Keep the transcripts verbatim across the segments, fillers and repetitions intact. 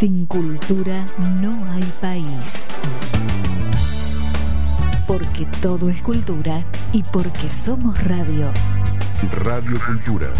Sin cultura no hay país. Porque todo es cultura y porque somos radio. Radio Cultura.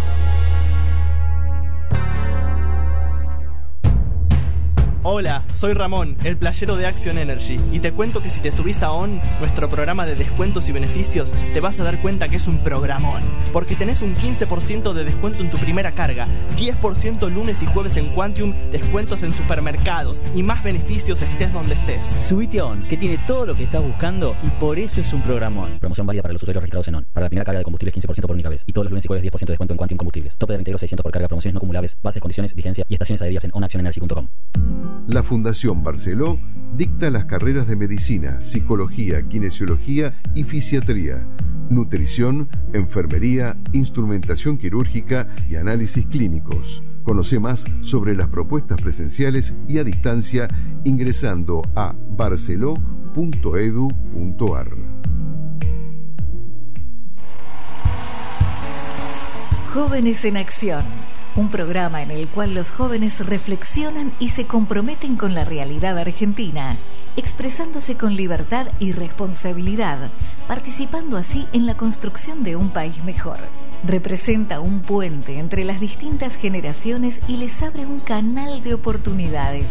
Hola, soy Ramón, el playero de Action Energy, y te cuento que si te subís a ON, nuestro programa de descuentos y beneficios, te vas a dar cuenta que es un programón, porque tenés un quince por ciento de descuento en tu primera carga, diez por ciento lunes y jueves en Quantium, descuentos en supermercados y más beneficios estés donde estés. Subite a ON, que tiene todo lo que estás buscando y por eso es un programón. Promoción válida para los usuarios registrados en ON. Para la primera carga de combustibles quince por ciento por única vez, y todos los lunes y jueves diez por ciento de descuento en Quantium Combustibles. Tope de veinte euros seiscientos por carga, promociones no acumulables, bases, condiciones, vigencia y estaciones adheridas en on action energy punto com. La Fundación Barceló dicta las carreras de medicina, psicología, kinesiología y fisiatría, nutrición, enfermería, instrumentación quirúrgica y análisis clínicos. Conoce más sobre las propuestas presenciales y a distancia ingresando a barceló punto edu punto ar. Jóvenes en Acción. Un programa en el cual los jóvenes reflexionan y se comprometen con la realidad argentina, expresándose con libertad y responsabilidad, participando así en la construcción de un país mejor. Representa un puente entre las distintas generaciones y les abre un canal de oportunidades.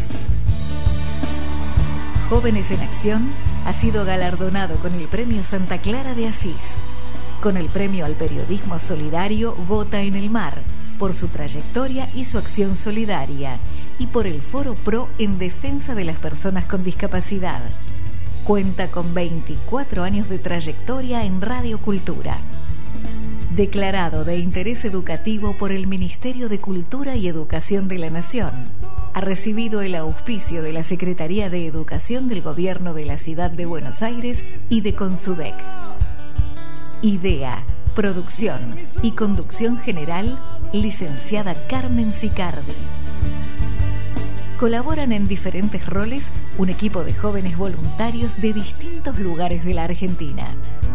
Jóvenes en Acción ha sido galardonado con el Premio Santa Clara de Asís, con el Premio al Periodismo Solidario Vota en el Mar, por su trayectoria y su acción solidaria, y por el Foro Pro en defensa de las personas con discapacidad. Cuenta con veinticuatro años de trayectoria en Radio Cultura. Declarado de interés educativo por el Ministerio de Cultura y Educación de la Nación. Ha recibido el auspicio de la Secretaría de Educación del Gobierno de la Ciudad de Buenos Aires y de Consudec. Idea, producción y conducción general, licenciada Carmen Sicardi. Colaboran en diferentes roles un equipo de jóvenes voluntarios de distintos lugares de la Argentina.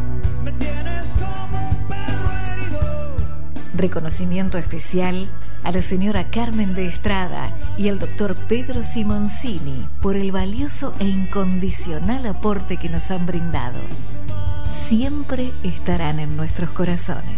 Reconocimiento especial a la señora Carmen de Estrada y al doctor Pedro Simoncini por el valioso e incondicional aporte que nos han brindado. Siempre estarán en nuestros corazones.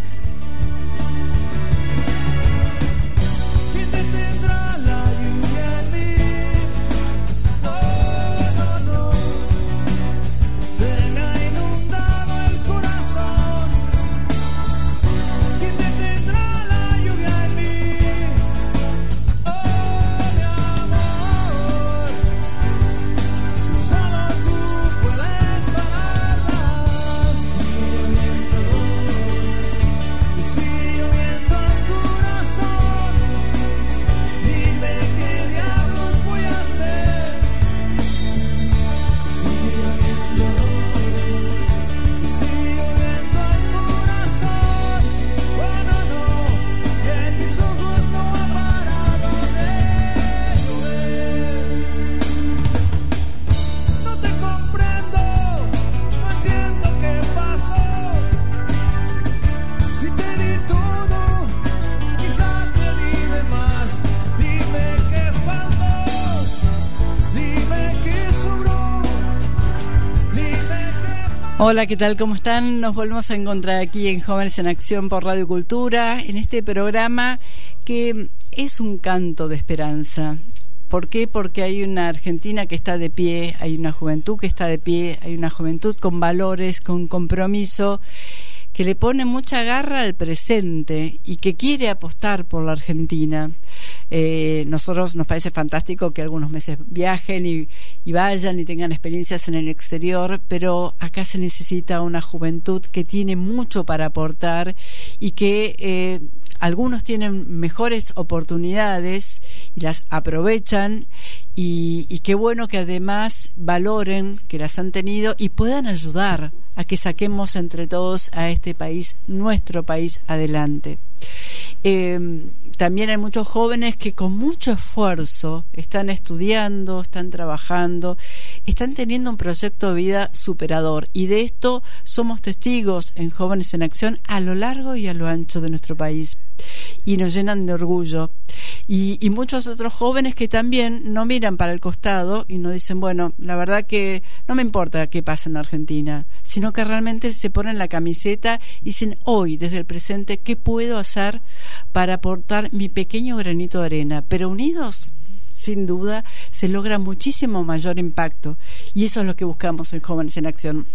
Hola, ¿qué tal? ¿Cómo están? Nos volvemos a encontrar aquí en Jóvenes en Acción por Radio Cultura, en este programa que es un canto de esperanza. ¿Por qué? Porque hay una Argentina que está de pie, hay una juventud que está de pie, hay una juventud con valores, con compromiso, que le pone mucha garra al presente y que quiere apostar por la Argentina. Eh, nosotros nos parece fantástico que algunos meses viajen y, y vayan y tengan experiencias en el exterior, pero acá se necesita una juventud que tiene mucho para aportar y que eh, algunos tienen mejores oportunidades y las aprovechan, y, y qué bueno que además valoren que las han tenido y puedan ayudar a que saquemos entre todos a este país, nuestro país, adelante. Eh, también hay muchos jóvenes que con mucho esfuerzo están estudiando, están trabajando, están teniendo un proyecto de vida superador, y de esto somos testigos en Jóvenes en Acción a lo largo y a lo ancho de nuestro país, y nos llenan de orgullo. Y, y muchos otros jóvenes que también no miran para el costado y no dicen, bueno, la verdad que no me importa qué pasa en Argentina, sino que realmente se ponen la camiseta y dicen, hoy, desde el presente, ¿qué puedo hacer para aportar mi pequeño granito de arena? Pero unidos, sin duda, se logra muchísimo mayor impacto, y eso es lo que buscamos en Jóvenes en Acción.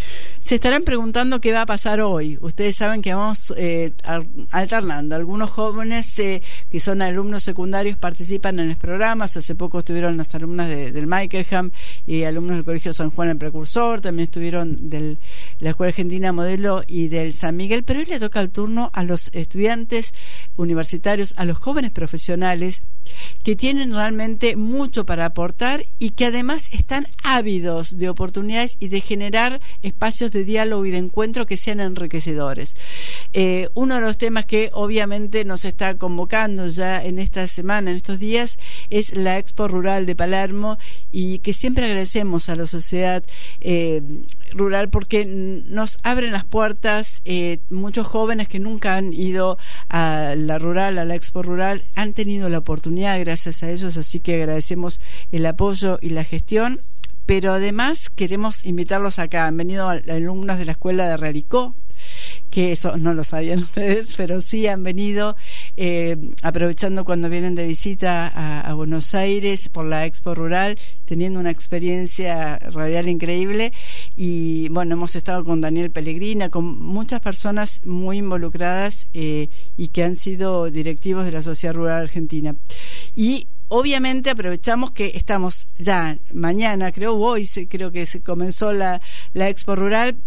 Se estarán preguntando qué va a pasar hoy. Ustedes saben que vamos eh, alternando. Algunos jóvenes eh, que son alumnos secundarios participan en los programas. Hace poco estuvieron las alumnas de, del Michelham y alumnos del Colegio San Juan el Precursor. También estuvieron de la Escuela Argentina Modelo y del San Miguel. Pero hoy le toca el turno a los estudiantes universitarios, a los jóvenes profesionales que tienen realmente mucho para aportar y que además están ávidos de oportunidades y de generar espacios de diálogo y de encuentro que sean enriquecedores. Eh, uno de los temas que obviamente nos está convocando ya en esta semana, en estos días, es la Expo Rural de Palermo, y que siempre agradecemos a la sociedad eh, rural porque nos abren las puertas. Eh, muchos jóvenes que nunca han ido a la rural, a la Expo Rural, han tenido la oportunidad gracias a ellos, así que agradecemos el apoyo y la gestión. Pero además queremos invitarlos acá. Han venido alumnos de la escuela de Realicó, que eso no lo sabían ustedes, pero sí han venido eh, aprovechando cuando vienen de visita a, a Buenos Aires por la Expo Rural, teniendo una experiencia radial increíble. Y bueno, hemos estado con Daniel Pellegrina, con muchas personas muy involucradas eh, y que han sido directivos de la Sociedad Rural Argentina. Y obviamente aprovechamos que estamos ya mañana, creo hoy, creo que se comenzó la, la Expo Rural,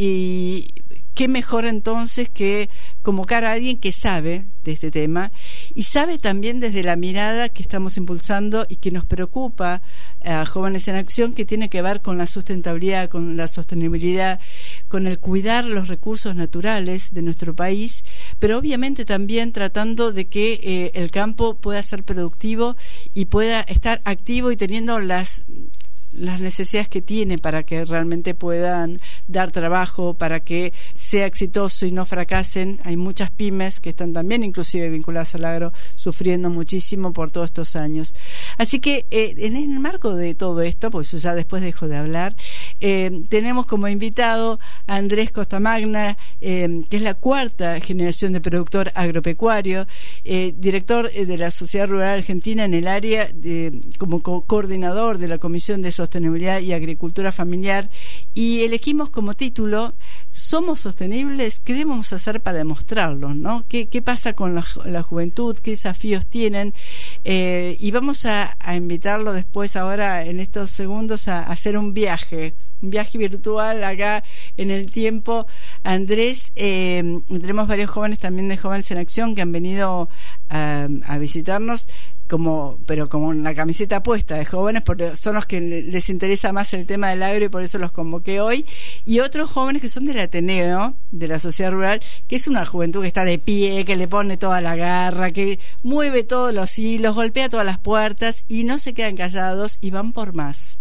y qué mejor entonces que convocar a alguien que sabe de este tema y sabe también desde la mirada que estamos impulsando y que nos preocupa a Jóvenes en Acción, que tiene que ver con la sustentabilidad, con la sostenibilidad, con el cuidar los recursos naturales de nuestro país, pero obviamente también tratando de que eh, el campo pueda ser productivo y pueda estar activo y teniendo las las necesidades que tiene para que realmente puedan dar trabajo, para que sea exitoso y no fracasen. Hay muchas pymes que están también inclusive vinculadas al agro, sufriendo muchísimo por todos estos años. Así que eh, en el marco de todo esto, pues yo ya después dejo de hablar, eh, tenemos como invitado a Andrés Costamagna, eh, que es la cuarta generación de productor agropecuario, eh, director de la Sociedad Rural Argentina en el área de, como co- coordinador de la Comisión de Sostenibilidad y Agricultura Familiar, y elegimos como título ¿Somos sostenibles? ¿Qué debemos hacer para demostrarlo? ¿No? ¿Qué, qué pasa con la, la juventud? ¿Qué desafíos tienen? Eh, y vamos a, a invitarlo después, ahora en estos segundos, a, a hacer un viaje, un viaje virtual acá en el tiempo. Andrés, eh, tenemos varios jóvenes también de Jóvenes en Acción que han venido a, a visitarnos, como pero como una camiseta puesta de jóvenes, porque son los que les interesa más el tema del agro y por eso los convoqué hoy, y otros jóvenes que son del Ateneo, de la Sociedad Rural, que es una juventud que está de pie, que le pone toda la garra, que mueve todos los hilos, golpea todas las puertas y no se quedan callados y van por más.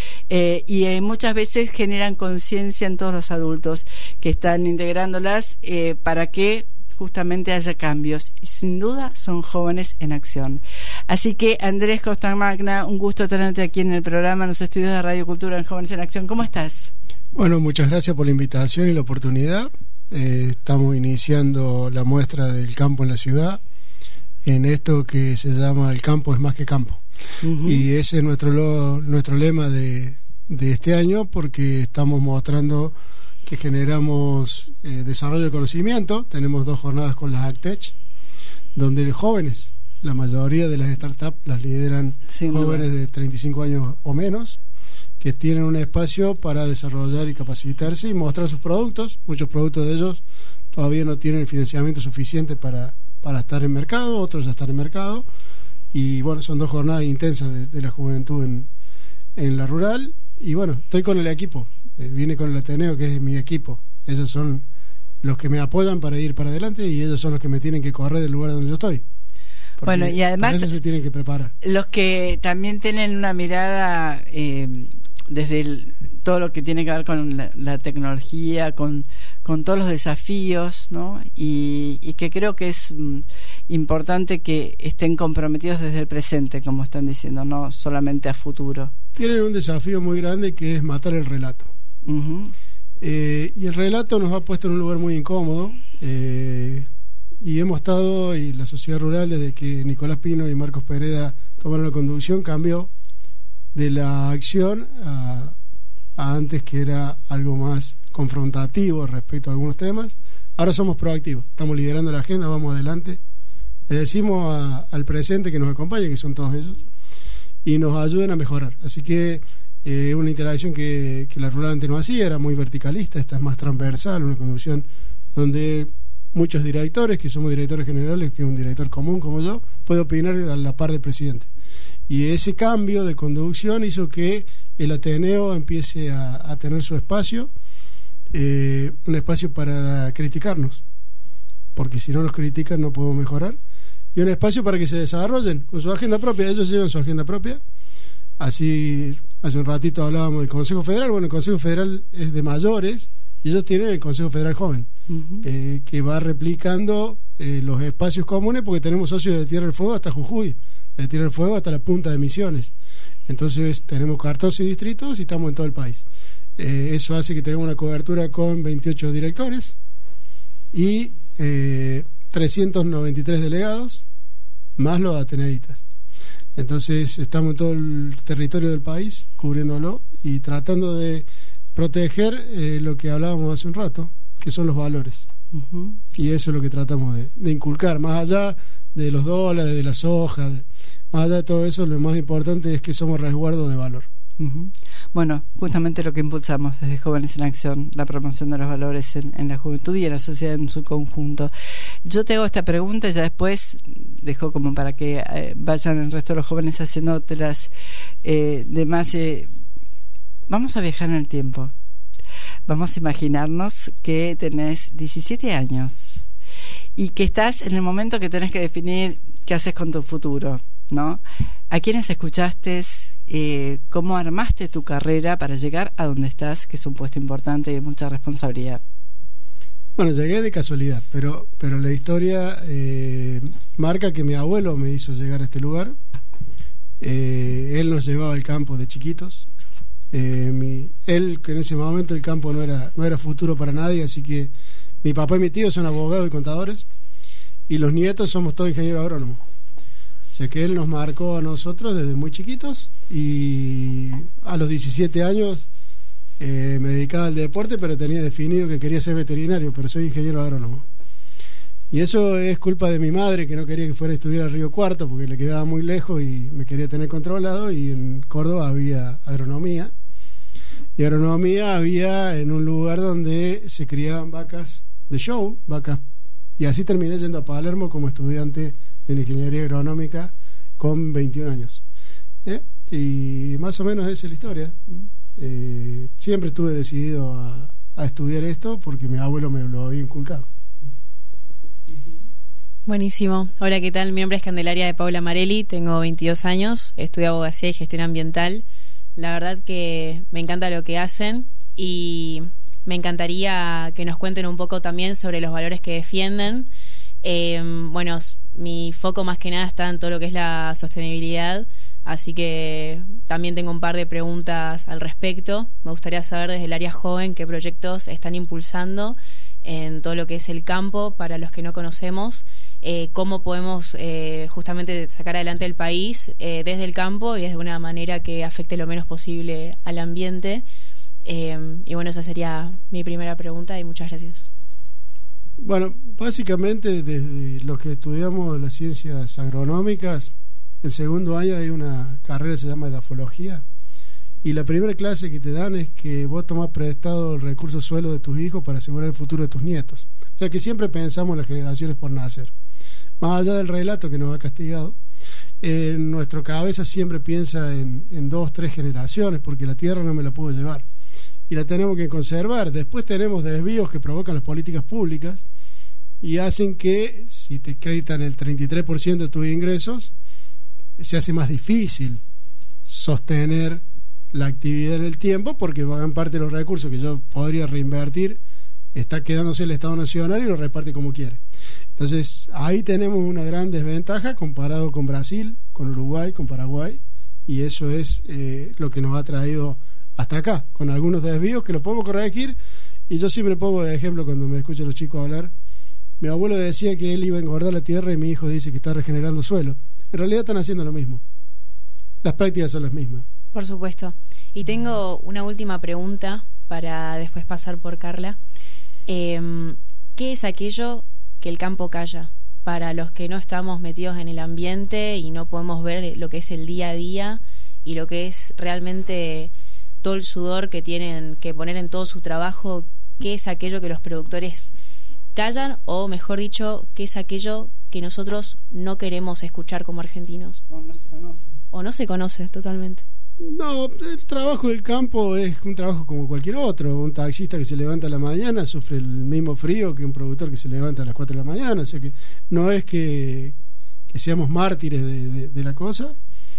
Eh, y eh, muchas veces generan conciencia en todos los adultos que están integrándolas eh, para que justamente haya cambios, y sin duda son Jóvenes en Acción. Así que Andrés Costamagna, un gusto tenerte aquí en el programa, en los estudios de Radio Cultura en Jóvenes en Acción. ¿Cómo estás? Bueno, muchas gracias por la invitación y la oportunidad. Eh, estamos iniciando la muestra del campo en la ciudad, en esto que se llama El campo es más que campo. Uh-huh. Y ese es nuestro, lo, nuestro lema de, de este año, porque estamos mostrando que generamos eh, desarrollo de conocimiento. Tenemos dos jornadas con las AgTech, donde los jóvenes, la mayoría de las startups las lideran Sin jóvenes duda. de treinta y cinco años o menos, que tienen un espacio para desarrollar y capacitarse y mostrar sus productos. Muchos productos de ellos todavía no tienen el financiamiento suficiente para, para estar en mercado, otros ya están en mercado. Y bueno, son dos jornadas intensas de, de la juventud en, en la rural. Y bueno, estoy con el equipo. Vine con el Ateneo, que es mi equipo. Ellos son los que me apoyan para ir para adelante y ellos son los que me tienen que correr del lugar donde yo estoy. Bueno, y además para eso se tienen que preparar. Los que también tienen una mirada eh, desde el, todo lo que tiene que ver con la, la tecnología, con, con todos los desafíos, ¿no? Y, y que creo que es mm, importante que estén comprometidos desde el presente, como están diciendo, no solamente a futuro. Tienen un desafío muy grande que es matar el relato. Uh-huh. Eh, y el relato nos ha puesto en un lugar muy incómodo, eh, y hemos estado, y la sociedad rural, desde que Nicolás Pino y Marcos Pereda tomaron la conducción, cambió de la acción a, a antes, que era algo más confrontativo respecto a algunos temas. Ahora somos proactivos, estamos liderando la agenda, vamos adelante, le decimos a, al presente que nos acompañe, que son todos ellos, y nos ayuden a mejorar. Así que eh, una interacción que, que la rural antes no hacía, era muy verticalista, esta es más transversal, una conducción donde muchos directores, que somos directores generales, que un director común como yo, puede opinar a la par del presidente. Y ese cambio de conducción hizo que el Ateneo empiece a, a tener su espacio, eh, un espacio para criticarnos, porque si no nos critican no podemos mejorar, y un espacio para que se desarrollen con su agenda propia. Ellos llevan su agenda propia. Así, hace un ratito hablábamos del Consejo Federal. Bueno, el Consejo Federal es de mayores y ellos tienen el Consejo Federal Joven, uh-huh. eh, que va replicando eh, los espacios comunes, porque tenemos socios de Tierra del Fuego hasta Jujuy, de Tierra del Fuego hasta la punta de Misiones. Entonces tenemos catorce distritos y estamos en todo el país. Eh, eso hace que tengamos una cobertura con veintiocho directores y eh, trescientos noventa y tres delegados, más los ateneístas. Entonces estamos en todo el territorio del país, cubriéndolo y tratando de proteger eh, lo que hablábamos hace un rato, que son los valores. Uh-huh. Y eso es lo que tratamos de, de inculcar, más allá de los dólares, de la soja, de, más allá de todo eso, lo más importante es que somos resguardo de valor. Uh-huh. Bueno, justamente lo que impulsamos desde Jóvenes en Acción, la promoción de los valores en, en la juventud y en la sociedad en su conjunto. Yo te hago esta pregunta y ya después dejo como para que eh, vayan el resto de los jóvenes haciéndotelas eh, demás. Eh, vamos a viajar en el tiempo. Vamos a imaginarnos que tenés diecisiete años y que estás en el momento que tenés que definir qué haces con tu futuro, ¿no? ¿A quiénes escuchaste? Eh, ¿Cómo armaste tu carrera para llegar a donde estás, que es un puesto importante y de mucha responsabilidad? Bueno, llegué de casualidad, pero, pero la historia eh, marca que mi abuelo me hizo llegar a este lugar. Eh, él nos llevaba al campo de chiquitos. Eh, mi, él, que en ese momento el campo no era, no era futuro para nadie, así que mi papá y mi tío son abogados y contadores, y los nietos somos todos ingenieros agrónomos. O sea que él nos marcó a nosotros desde muy chiquitos, y a los diecisiete años eh, me dedicaba al deporte, pero tenía definido que quería ser veterinario, pero soy ingeniero agrónomo. Y eso es culpa de mi madre, que no quería que fuera a estudiar a Río Cuarto porque le quedaba muy lejos y me quería tener controlado, y en Córdoba había agronomía, y agronomía había en un lugar donde se criaban vacas de show, vacas, y así terminé yendo a Palermo como estudiante de ingeniería agronómica con veintiún años. ¿Eh? Y más o menos esa es la historia. Eh, siempre estuve decidido a, a estudiar esto porque mi abuelo me lo había inculcado. Buenísimo. Hola, ¿qué tal? Mi nombre es Candelaria de Paula Marelli, tengo veintidós años, estudio abogacía y gestión ambiental. La verdad que me encanta lo que hacen y me encantaría que nos cuenten un poco también sobre los valores que defienden. Eh, bueno, mi foco más que nada está en todo lo que es la sostenibilidad, así que también tengo un par de preguntas al respecto. Me gustaría saber desde el área joven qué proyectos están impulsando en todo lo que es el campo para los que no conocemos, eh, cómo podemos eh, justamente sacar adelante el país eh, desde el campo y de una manera que afecte lo menos posible al ambiente. Eh, y bueno, esa sería mi primera pregunta y muchas gracias. Bueno, básicamente desde los que estudiamos las ciencias agronómicas, el segundo año hay una carrera que se llama edafología, y la primera clase que te dan es que vos tomás prestado el recurso suelo de tus hijos para asegurar el futuro de tus nietos. O sea que siempre pensamos en las generaciones por nacer. Más allá del relato que nos ha castigado, en nuestra cabeza siempre piensa en, en dos, tres generaciones, porque la tierra no me la puedo llevar y la tenemos que conservar. Después tenemos desvíos que provocan las políticas públicas, y hacen que si te quitan el treinta y tres por ciento de tus ingresos, se hace más difícil sostener la actividad en el tiempo, porque gran parte de los recursos que yo podría reinvertir está quedándose el Estado Nacional y lo reparte como quiere. Entonces ahí tenemos una gran desventaja comparado con Brasil, con Uruguay, con Paraguay, y eso es eh, lo que nos ha traído hasta acá, con algunos desvíos que los podemos corregir. Y yo siempre pongo de ejemplo cuando me escuchan los chicos hablar, mi abuelo decía que él iba a engordar la tierra y mi hijo dice que está regenerando suelo. En realidad están haciendo lo mismo, las prácticas son las mismas. Por supuesto. Y tengo una última pregunta para después pasar por Carla. Eh, ¿Qué es aquello que el campo calla? Para los que no estamos metidos en el ambiente y no podemos ver lo que es el día a día y lo que es realmente todo el sudor que tienen que poner en todo su trabajo, ¿qué es aquello que los productores callan? O mejor dicho, ¿qué es aquello que nosotros no queremos escuchar como argentinos? O no se conoce. O no se conoce totalmente. No, el trabajo del campo es un trabajo como cualquier otro. Un taxista que se levanta a la mañana sufre el mismo frío que un productor que se levanta a las cuatro de la mañana. O sea que no es que, que seamos mártires de, de, de la cosa.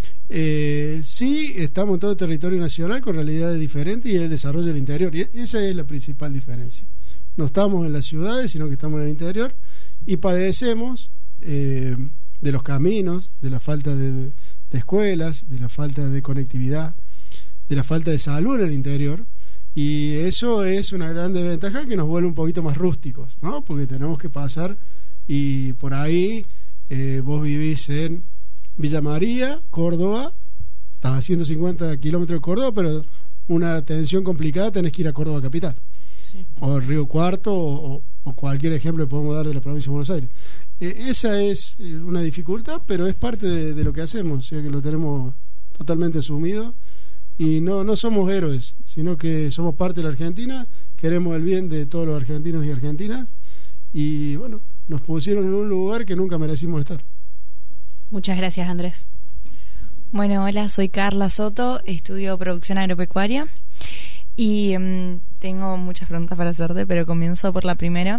Eh, sí, estamos en todo el territorio nacional con realidades diferentes y el desarrollo del interior. Y esa es la principal diferencia. No estamos en las ciudades, sino que estamos en el interior y padecemos eh, de los caminos, de la falta de... de de escuelas, de la falta de conectividad, de la falta de salud en el interior, y eso es una gran desventaja que nos vuelve un poquito más rústicos, ¿no? Porque tenemos que pasar, y por ahí eh, vos vivís en Villa María, Córdoba, estás a ciento cincuenta kilómetros de Córdoba, pero una atención complicada tenés que ir a Córdoba capital, sí. O Río Cuarto, o, o cualquier ejemplo que podemos dar de la provincia de Buenos Aires. Eh, esa es eh, una dificultad, pero es parte de, de lo que hacemos, o sea que lo tenemos totalmente asumido y no, no somos héroes, sino que somos parte de la Argentina, queremos el bien de todos los argentinos y argentinas y bueno, nos pusieron en un lugar que nunca merecimos estar. Muchas gracias, Andrés. Bueno, hola, soy Carla Soto, estudio producción agropecuaria y um, tengo muchas preguntas para hacerte, pero comienzo por la primera.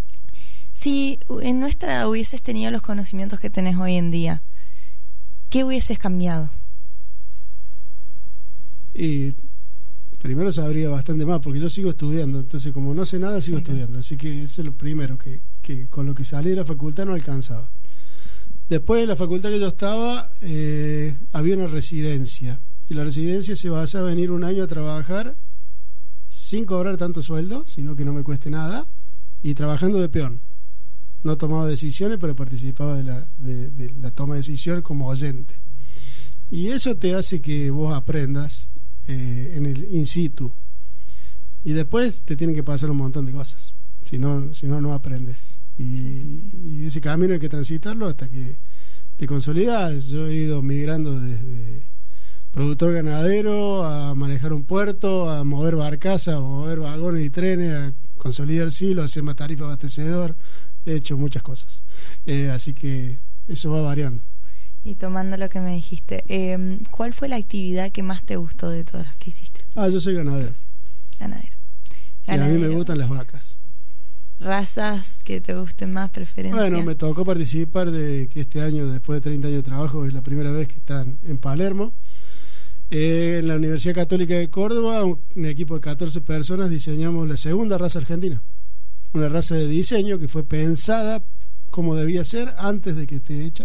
Si en nuestra hubieses tenido los conocimientos que tenés hoy en día, ¿qué hubieses cambiado? Y primero sabría bastante más, porque yo sigo estudiando, entonces como no sé nada, sigo sí, estudiando, así que eso es lo primero, que, que con lo que salí de la facultad no alcanzaba. Después, en la facultad que yo estaba, eh, había una residencia, y la residencia se basaba en ir un año a trabajar sin cobrar tanto sueldo, sino que no me cueste nada, y trabajando de peón. No tomaba decisiones, pero participaba de la, de, de la toma de decisiones como oyente. Y eso te hace que vos aprendas eh, en el in situ. Y después te tienen que pasar un montón de cosas. Si no, si no, no aprendes. Y, sí. y ese camino hay que transitarlo hasta que te consolidas. Yo he ido migrando desde productor ganadero a manejar un puerto, a mover barcazas, a mover vagones y trenes, a consolidar silos, a hacer más tarifa abastecedor. He hecho muchas cosas, eh, así que eso va variando. Y tomando lo que me dijiste, eh, ¿cuál fue la actividad que más te gustó de todas las que hiciste? Ah, yo soy ganadero. Ganadero. Ganadero. Y a mí me gustan las vacas. ¿Razas que te gusten más, preferencia? Bueno, me tocó participar de que este año, después de treinta años de trabajo, es la primera vez que están en Palermo. Eh, en la Universidad Católica de Córdoba, un, un equipo de catorce personas diseñamos la segunda raza argentina. Una raza de diseño que fue pensada como debía ser antes de que esté hecha.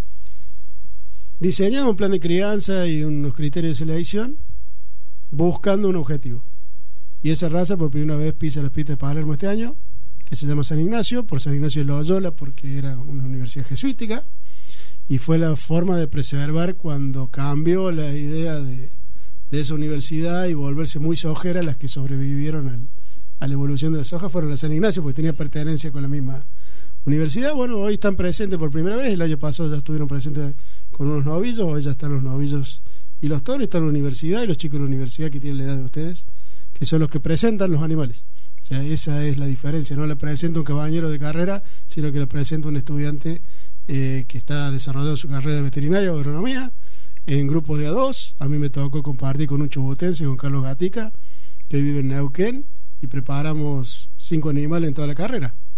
Diseñamos un plan de crianza y unos criterios de selección buscando un objetivo. Y esa raza por primera vez pisa las pistas de Palermo este año, que se llama San Ignacio, por San Ignacio de Loyola, porque era una universidad jesuítica, y fue la forma de preservar cuando cambió la idea de, de esa universidad y volverse muy sojera las que sobrevivieron al a la evolución de las hojas fueron las San Ignacio, porque tenía pertenencia con la misma universidad. Bueno, hoy están presentes por primera vez, el año pasado ya estuvieron presentes con unos novillos, hoy ya están los novillos y los toros, está la universidad y los chicos de la universidad que tienen la edad de ustedes, que son los que presentan los animales. O sea, esa es la diferencia, no la presenta un caballero de carrera, sino que la presenta un estudiante eh, que está desarrollando su carrera de veterinaria o agronomía, en grupos de a dos. A mí me tocó compartir con un chubutense, con Carlos Gatica, que hoy vive en Neuquén, y preparamos cinco animales en toda la carrera.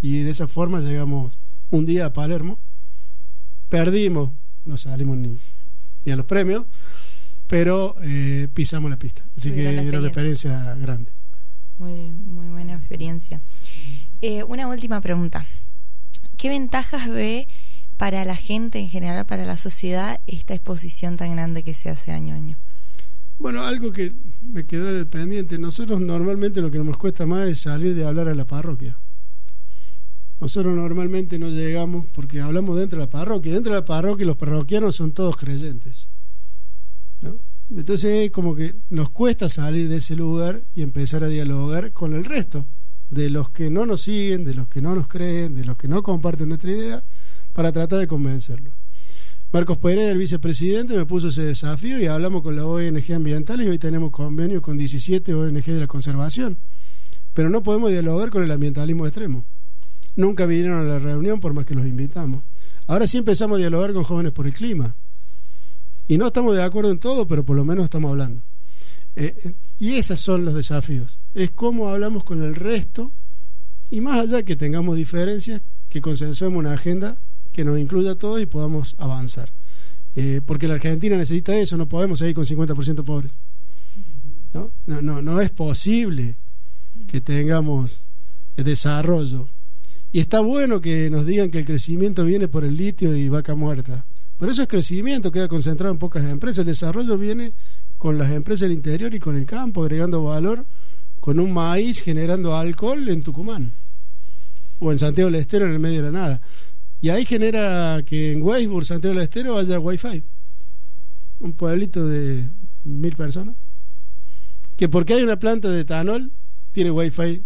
y de esa forma llegamos un día a Palermo, perdimos, no salimos ni, ni a los premios, pero eh, pisamos la pista, así que era una experiencia grande. Muy, muy buena experiencia. Eh, una última pregunta. ¿Qué ventajas ve para la gente en general, para la sociedad, esta exposición tan grande que se hace año a año? Bueno, algo que me quedó en el pendiente, nosotros normalmente lo que nos cuesta más es salir de hablar a la parroquia. Nosotros normalmente no llegamos porque hablamos dentro de la parroquia. Dentro de la parroquia los parroquianos son todos creyentes, ¿no? Entonces es como que nos cuesta salir de ese lugar y empezar a dialogar con el resto de los que no nos siguen, de los que no nos creen, de los que no comparten nuestra idea, para tratar de convencerlos. Marcos Pérez, el vicepresidente, me puso ese desafío y hablamos con la O N G ambiental y hoy tenemos convenio con diecisiete O N G de la conservación, pero no podemos dialogar con el ambientalismo extremo. Nunca vinieron a la reunión por más que los invitamos. Ahora sí empezamos a dialogar con Jóvenes por el Clima y no estamos de acuerdo en todo, pero por lo menos estamos hablando. Eh, y esos son los desafíos, es cómo hablamos con el resto y más allá que tengamos diferencias, que consensuemos una agenda que nos incluya a todos y podamos avanzar, eh, porque la Argentina necesita eso, no podemos seguir con cincuenta por ciento pobres, ¿no? No, no, no es posible que tengamos desarrollo, y está bueno que nos digan que el crecimiento viene por el litio y vaca muerta, pero eso es crecimiento, queda concentrado en pocas empresas. El desarrollo viene con las empresas del interior y con el campo, agregando valor, con un maíz generando alcohol en Tucumán o en Santiago del Estero, en el medio de la nada, y ahí genera que en Weisburg, Santiago del Estero, haya wifi, un pueblito de mil personas, que porque hay una planta de etanol tiene wifi,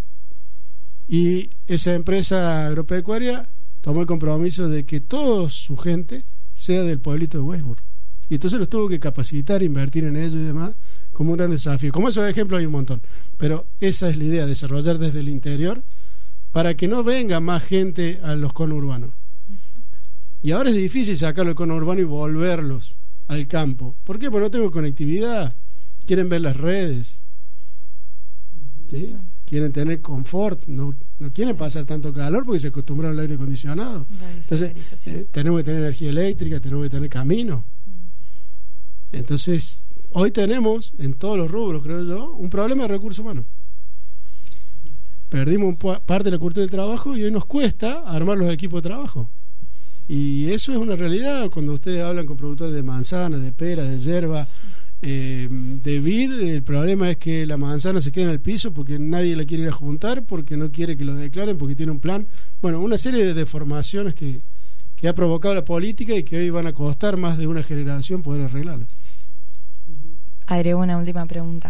y esa empresa agropecuaria tomó el compromiso de que toda su gente sea del pueblito de Weisburg, y entonces los tuvo que capacitar, invertir en ellos y demás, como un gran desafío. Como esos ejemplos hay un montón, pero esa es la idea, desarrollar desde el interior para que no venga más gente a los conurbanos. Y ahora es difícil sacarlo del conurbano y volverlos al campo. ¿Por qué? Porque no tengo conectividad, quieren ver las redes, ¿sí? Quieren tener confort, no, no quieren sí. pasar tanto calor porque se acostumbraron al aire acondicionado. Entonces eh, tenemos que tener energía eléctrica, tenemos que tener camino. Entonces hoy tenemos en todos los rubros, creo yo, un problema de recursos humanos. Perdimos un parte de la cultura del trabajo y hoy nos cuesta armar los equipos de trabajo, y eso es una realidad. Cuando ustedes hablan con productores de manzana, de pera, de yerba, eh, de vid, el problema es que la manzana se queda en el piso porque nadie la quiere ir a juntar, porque no quiere que lo declaren, porque tiene un plan. Bueno, una serie de deformaciones que, que ha provocado la política y que hoy van a costar más de una generación poder arreglarlas. Agrego una última pregunta.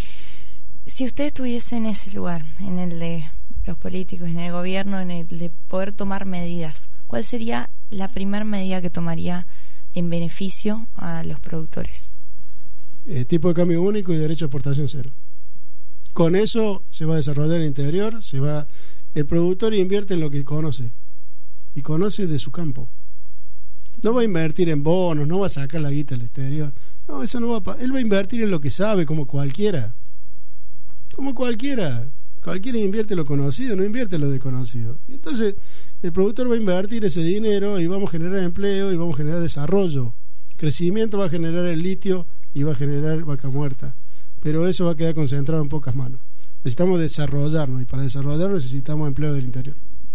Si usted estuviese en ese lugar, en el de los políticos, en el gobierno, en el de poder tomar medidas, ¿cuál sería la primera medida que tomaría en beneficio a los productores? Eh, tipo de cambio único y derecho a exportación cero. Con eso se va a desarrollar el interior, se va, el productor invierte en lo que conoce y conoce de su campo. No va a invertir en bonos, no va a sacar la guita al exterior. No, eso no va a, él va a invertir en lo que sabe, como cualquiera. Como cualquiera. Cualquiera invierte lo conocido, no invierte lo desconocido. Y entonces el productor va a invertir ese dinero y vamos a generar empleo y vamos a generar desarrollo. Crecimiento va a generar el litio y va a generar vaca muerta. Pero eso va a quedar concentrado en pocas manos. Necesitamos desarrollarnos y para desarrollarnos necesitamos empleo del interior.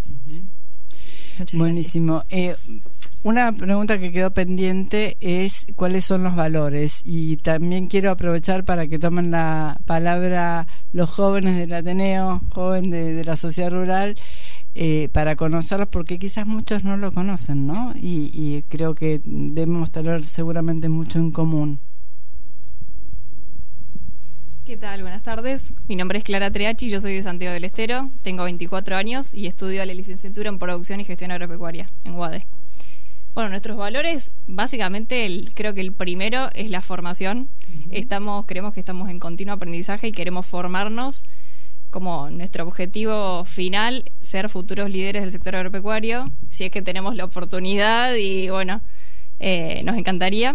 Uh-huh. Buenísimo. Eh, una pregunta que quedó pendiente es cuáles son los valores, y también quiero aprovechar para que tomen la palabra los jóvenes del Ateneo, jóvenes de, de la sociedad rural, eh, para conocerlos, porque quizás muchos no lo conocen, ¿no? Y, y creo que debemos tener seguramente mucho en común. ¿Qué tal? Buenas tardes. Mi nombre es Clara Treachi, yo soy de Santiago del Estero, tengo veinticuatro años y estudio la licenciatura en Producción y Gestión Agropecuaria en U A D E. Bueno, nuestros valores, básicamente, el, creo que el primero es la formación. Uh-huh. Estamos, creemos que estamos en continuo aprendizaje y queremos formarnos como nuestro objetivo final, ser futuros líderes del sector agropecuario, si es que tenemos la oportunidad y, bueno, eh, nos encantaría.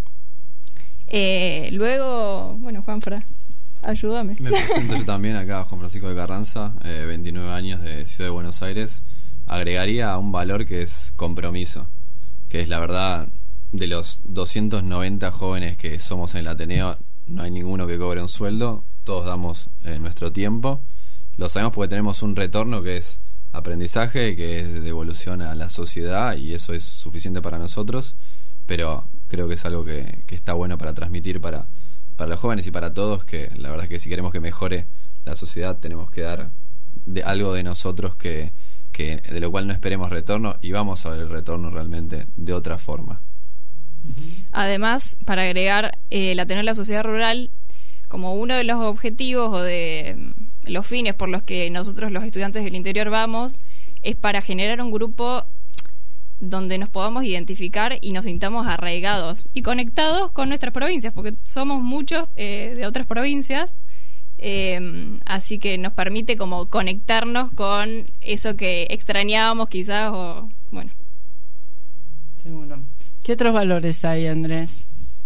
Eh, luego, bueno, Juanfra, ayúdame. Me presento yo también acá, Juan Francisco de Carranza, eh, veintinueve años, de Ciudad de Buenos Aires. agregaría un valor que es compromiso, que es la verdad, de los doscientos noventa jóvenes que somos en el Ateneo, no hay ninguno que cobre un sueldo, todos damos eh, nuestro tiempo, lo sabemos porque tenemos un retorno que es aprendizaje, que es devolución a la sociedad, y eso es suficiente para nosotros, pero creo que es algo que, que está bueno para transmitir para, para los jóvenes y para todos, que la verdad es que si queremos que mejore la sociedad tenemos que dar de algo de nosotros que, que de lo cual no esperemos retorno, y vamos a ver el retorno realmente de otra forma. Además, para agregar, eh, la tener la sociedad rural como uno de los objetivos o de los fines por los que nosotros los estudiantes del interior vamos, es para generar un grupo donde nos podamos identificar y nos sintamos arraigados y conectados con nuestras provincias, porque somos muchos eh, de otras provincias, eh, así que nos permite como conectarnos con eso que extrañábamos quizás, o bueno. Seguro. ¿Qué otros valores hay, Andrés?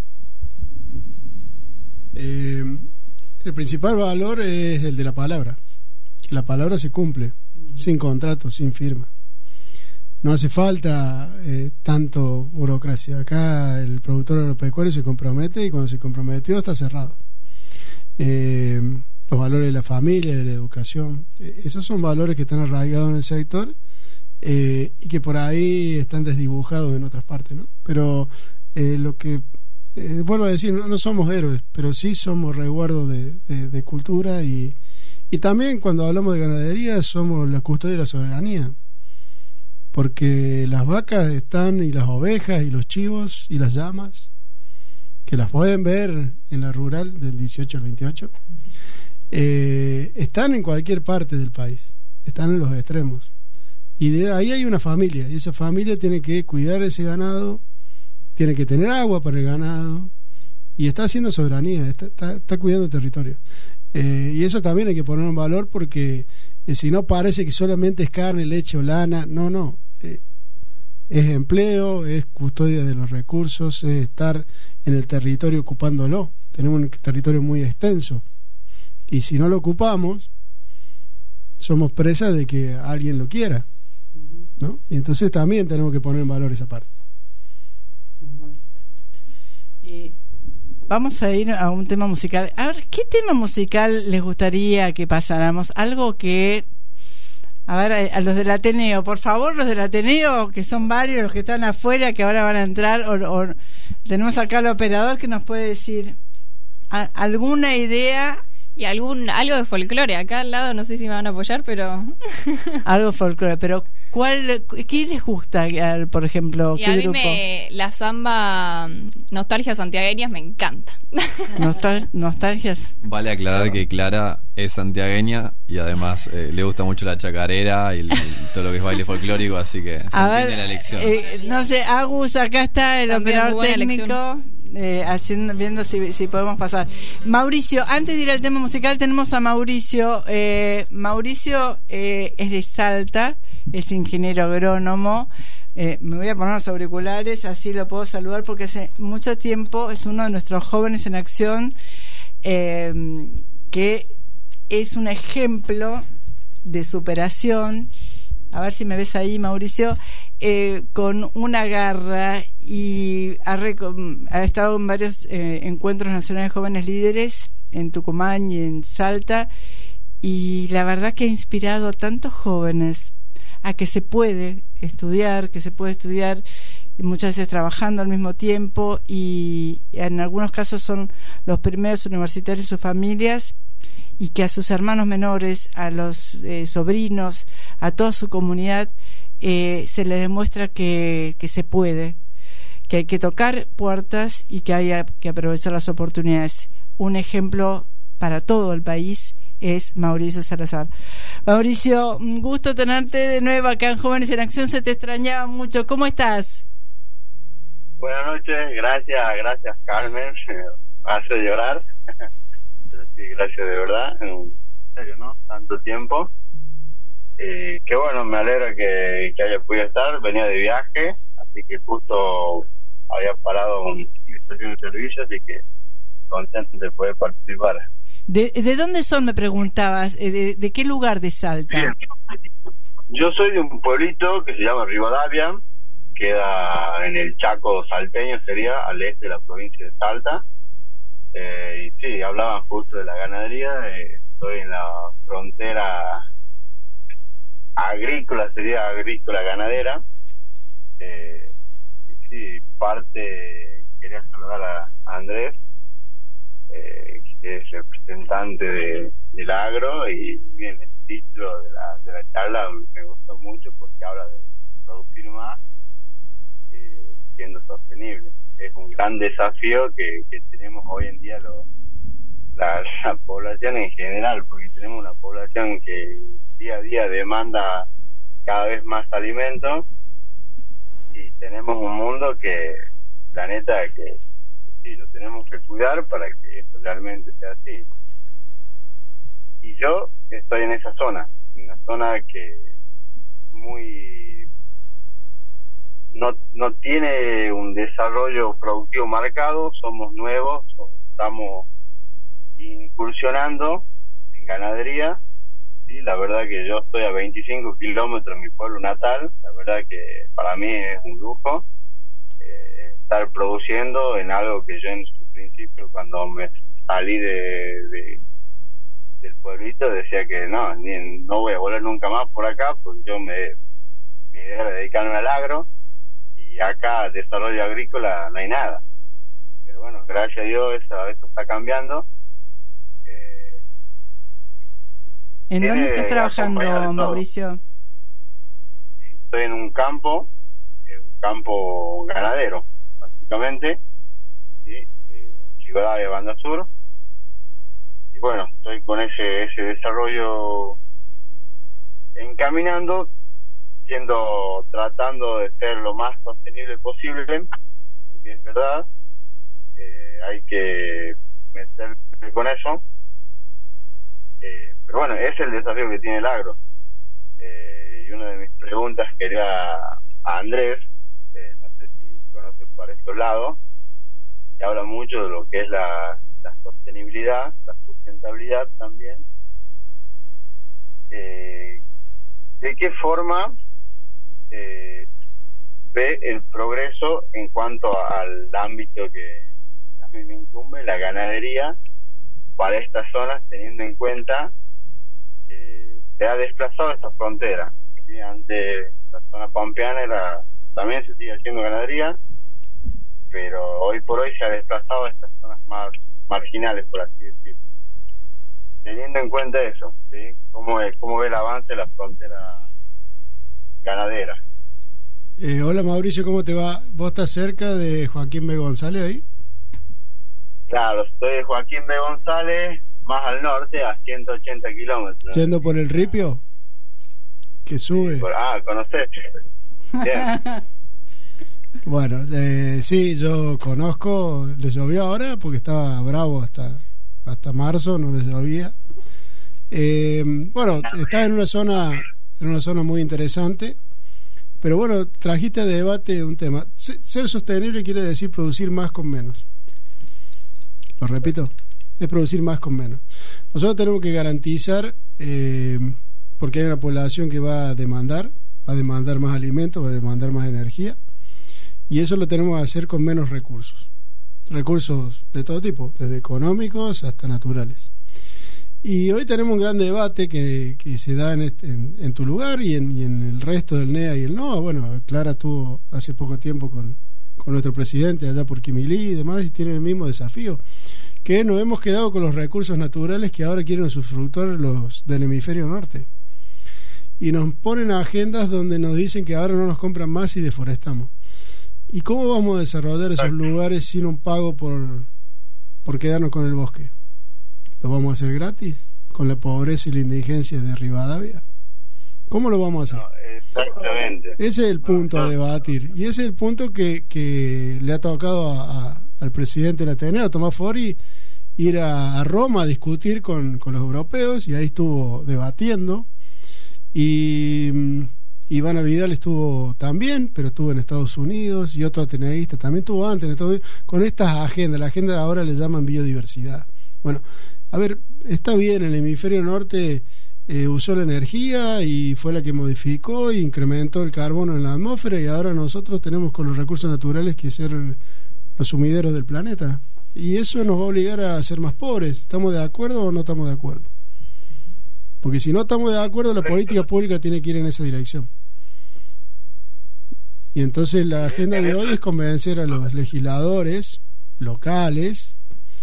Eh, el principal valor es el de la palabra, que la palabra se cumple, uh-huh. sin contrato, sin firma. No hace falta eh, tanto burocracia. Acá el productor agropecuario se compromete, y cuando se comprometió está cerrado. Eh, los valores de la familia, de la educación, eh, esos son valores que están arraigados en el sector, eh, y que por ahí están desdibujados en otras partes, ¿no? Pero eh, lo que Eh, vuelvo a decir, no, no somos héroes, pero sí somos resguardo de, de, de cultura, y, y también cuando hablamos de ganadería somos la custodia de la soberanía, porque las vacas están, y las ovejas y los chivos y las llamas, que las pueden ver en la rural del dieciocho al veintiocho, eh, están en cualquier parte del país, están en los extremos, y de ahí hay una familia, y esa familia tiene que cuidar ese ganado, tiene que tener agua para el ganado, y está haciendo soberanía, está, está, está cuidando el territorio. Eh, y eso también hay que poner en valor, porque eh, si no parece que solamente es carne, leche o lana. No, no. Eh, es empleo, es custodia de los recursos, es estar en el territorio ocupándolo. Tenemos un territorio muy extenso, y si no lo ocupamos, somos presa de que alguien lo quiera, ¿no? Y entonces también tenemos que poner en valor esa parte. Eh, vamos a ir a un tema musical. A ver, ¿qué tema musical les gustaría que pasáramos? Algo que... A ver, a, a los del Ateneo, por favor, los del Ateneo, que son varios los que están afuera, que ahora van a entrar, o, o tenemos acá al operador que nos puede decir a, alguna idea... Y algún algo de folclore. Acá al lado no sé si me van a apoyar, pero... Algo folclore, pero ¿cuál, ¿qué les gusta, por ejemplo? Y ¿qué a mí grupo? Me, la samba Nostalgia Santiagueñas me encanta. Nostal, ¿Nostalgias? Vale aclarar que Clara es santiagueña, y además eh, le gusta mucho la chacarera y, el, y todo lo que es baile folclórico, así que se a entiende ver, la elección. Eh, no sé, Agus, acá está el También operador técnico. Eh, haciendo, viendo si, si podemos pasar. Mauricio, antes de ir al tema musical, tenemos a Mauricio. Eh, Mauricio eh, es de Salta, es ingeniero agrónomo. Eh, me voy a poner los auriculares, así lo puedo saludar, porque hace mucho tiempo es uno de nuestros jóvenes en acción, eh, que es un ejemplo de superación. A ver si me ves ahí, Mauricio. Eh, con una garra, y ha, ha estado en varios eh, encuentros nacionales de jóvenes líderes en Tucumán y en Salta, y la verdad que ha inspirado a tantos jóvenes a que se puede estudiar, que se puede estudiar muchas veces trabajando al mismo tiempo, y en algunos casos son los primeros universitarios y sus familias, y que a sus hermanos menores, a los eh, sobrinos, a toda su comunidad, eh, se les demuestra que, que se puede, que hay que tocar puertas y que hay que aprovechar las oportunidades. Un ejemplo para todo el país es Mauricio Salazar. Mauricio, un gusto tenerte de nuevo acá en Jóvenes en Acción, se te extrañaba mucho. ¿Cómo estás? Buenas noches, gracias, gracias Carmen, me hace llorar. Sí, gracias de verdad, en serio, ¿no? Tanto tiempo. Eh, qué bueno, me alegra que, que haya podido estar, venía de viaje, así que justo había parado en estación de servicio, así que contento de poder participar. ¿De, de dónde son, me preguntabas? ¿De, de qué lugar de Salta? Bien. yo soy de un pueblito que se llama Rivadavia, queda en el Chaco salteño, sería al este de la provincia de Salta. Eh, y sí, hablaban justo de la ganadería. Eh, estoy en la frontera agrícola, sería agrícola ganadera. Eh, y sí, parte, quería saludar a, a Andrés, eh, que es representante de, del agro, y bien, el título de la, de la charla me gustó mucho porque habla de producir más eh, siendo sostenible. Es un gran desafío que, que tenemos hoy en día lo, la, la población en general, porque tenemos una población que día a día demanda cada vez más alimentos, y tenemos un mundo que, planeta, que, que sí, lo tenemos que cuidar para que esto realmente sea así. Y yo estoy en esa zona, en una zona que muy no, no tiene un desarrollo productivo marcado, somos nuevos, estamos incursionando en ganadería. Sí, la verdad que yo estoy a veinticinco kilómetros de mi pueblo natal, la verdad que para mí es un lujo eh, estar produciendo en algo que yo en su principio, cuando me salí de, de del pueblito, decía que no, ni, no voy a volver nunca más por acá, porque yo me, mi idea era dedicarme al agro, y acá desarrollo agrícola no hay nada. Pero bueno, gracias a Dios eso, esto está cambiando. Eh, ¿En dónde estás trabajando, Mauricio? Estoy en un campo, en un campo ganadero, básicamente, ¿sí? En Rivadavia, Banda Sur. Y bueno, estoy con ese ese desarrollo encaminando, siendo tratando de ser lo más sostenible posible, porque es verdad, eh, hay que meterse con eso. Eh, pero bueno, ese es el desafío que tiene el agro. Eh, y una de mis preguntas quería a Andrés, eh, no sé si conoce por estos lados, que habla mucho de lo que es la, la sostenibilidad, la sustentabilidad también. Eh, ¿De qué forma eh, ve el progreso en cuanto al ámbito que a mí me incumbe, la ganadería, para estas zonas, teniendo en cuenta que se ha desplazado esta frontera? ¿Sí? Antes la zona pampeana era, también se sigue haciendo ganadería, pero hoy por hoy se ha desplazado a estas zonas más marginales, por así decirlo. Teniendo en cuenta eso, ¿sí? ¿Cómo, es, cómo ve el avance de la frontera ganadera? Eh, hola Mauricio, ¿cómo te va? ¿Vos estás cerca de Joaquín B. González ahí? Claro, estoy de Joaquín B. González, más al norte, a ciento ochenta kilómetros. ¿Yendo por el Ripio? Que sube. Sí, por, ah, conocés. Bien. Bueno, eh, sí, yo conozco. Le llovió ahora porque estaba bravo hasta hasta marzo, no le llovía. Eh, bueno, está en una zona en una zona muy interesante, pero bueno, trajiste a debate un tema. Ser sostenible quiere decir producir más con menos. Lo repito, es producir más con menos. Nosotros tenemos que garantizar, eh, porque hay una población que va a demandar, va a demandar más alimentos, va a demandar más energía, y eso lo tenemos que hacer con menos recursos. Recursos de todo tipo, desde económicos hasta naturales. Y hoy tenemos un gran debate que, que se da en, este, en, en tu lugar y en, y en el resto del N E A y el N O A. Bueno, Clara estuvo hace poco tiempo con, con nuestro presidente allá por Quimilí y demás, y tienen el mismo desafío, que nos hemos quedado con los recursos naturales que ahora quieren usufructuar los del hemisferio norte. Y nos ponen agendas donde nos dicen que ahora no nos compran más y deforestamos. ¿Y cómo vamos a desarrollar esos lugares sin un pago por, por quedarnos con el bosque? ¿Lo vamos a hacer gratis? ¿Con la pobreza y la indigencia de Rivadavia? ¿Cómo lo vamos a hacer? No, exactamente. Ese es el punto a debatir. Y ese es el punto que, que le ha tocado a, a, al presidente del Ateneo, Tomás Fori, ir a, a Roma a discutir con, con los europeos, y ahí estuvo debatiendo. Y Ivana Vidal estuvo también, pero estuvo en Estados Unidos, y otro ateneísta también estuvo antes en Estados Unidos, con estas agendas. La agenda ahora le llaman biodiversidad. Bueno, a ver, está bien, el hemisferio norte eh, usó la energía y fue la que modificó e incrementó el carbono en la atmósfera, y ahora nosotros tenemos con los recursos naturales que ser los sumideros del planeta, y eso nos va a obligar a ser más pobres. ¿Estamos de acuerdo o no estamos de acuerdo? Porque si no estamos de acuerdo, la política pública tiene que ir en esa dirección. Y entonces la agenda de hoy es convencer a los legisladores locales,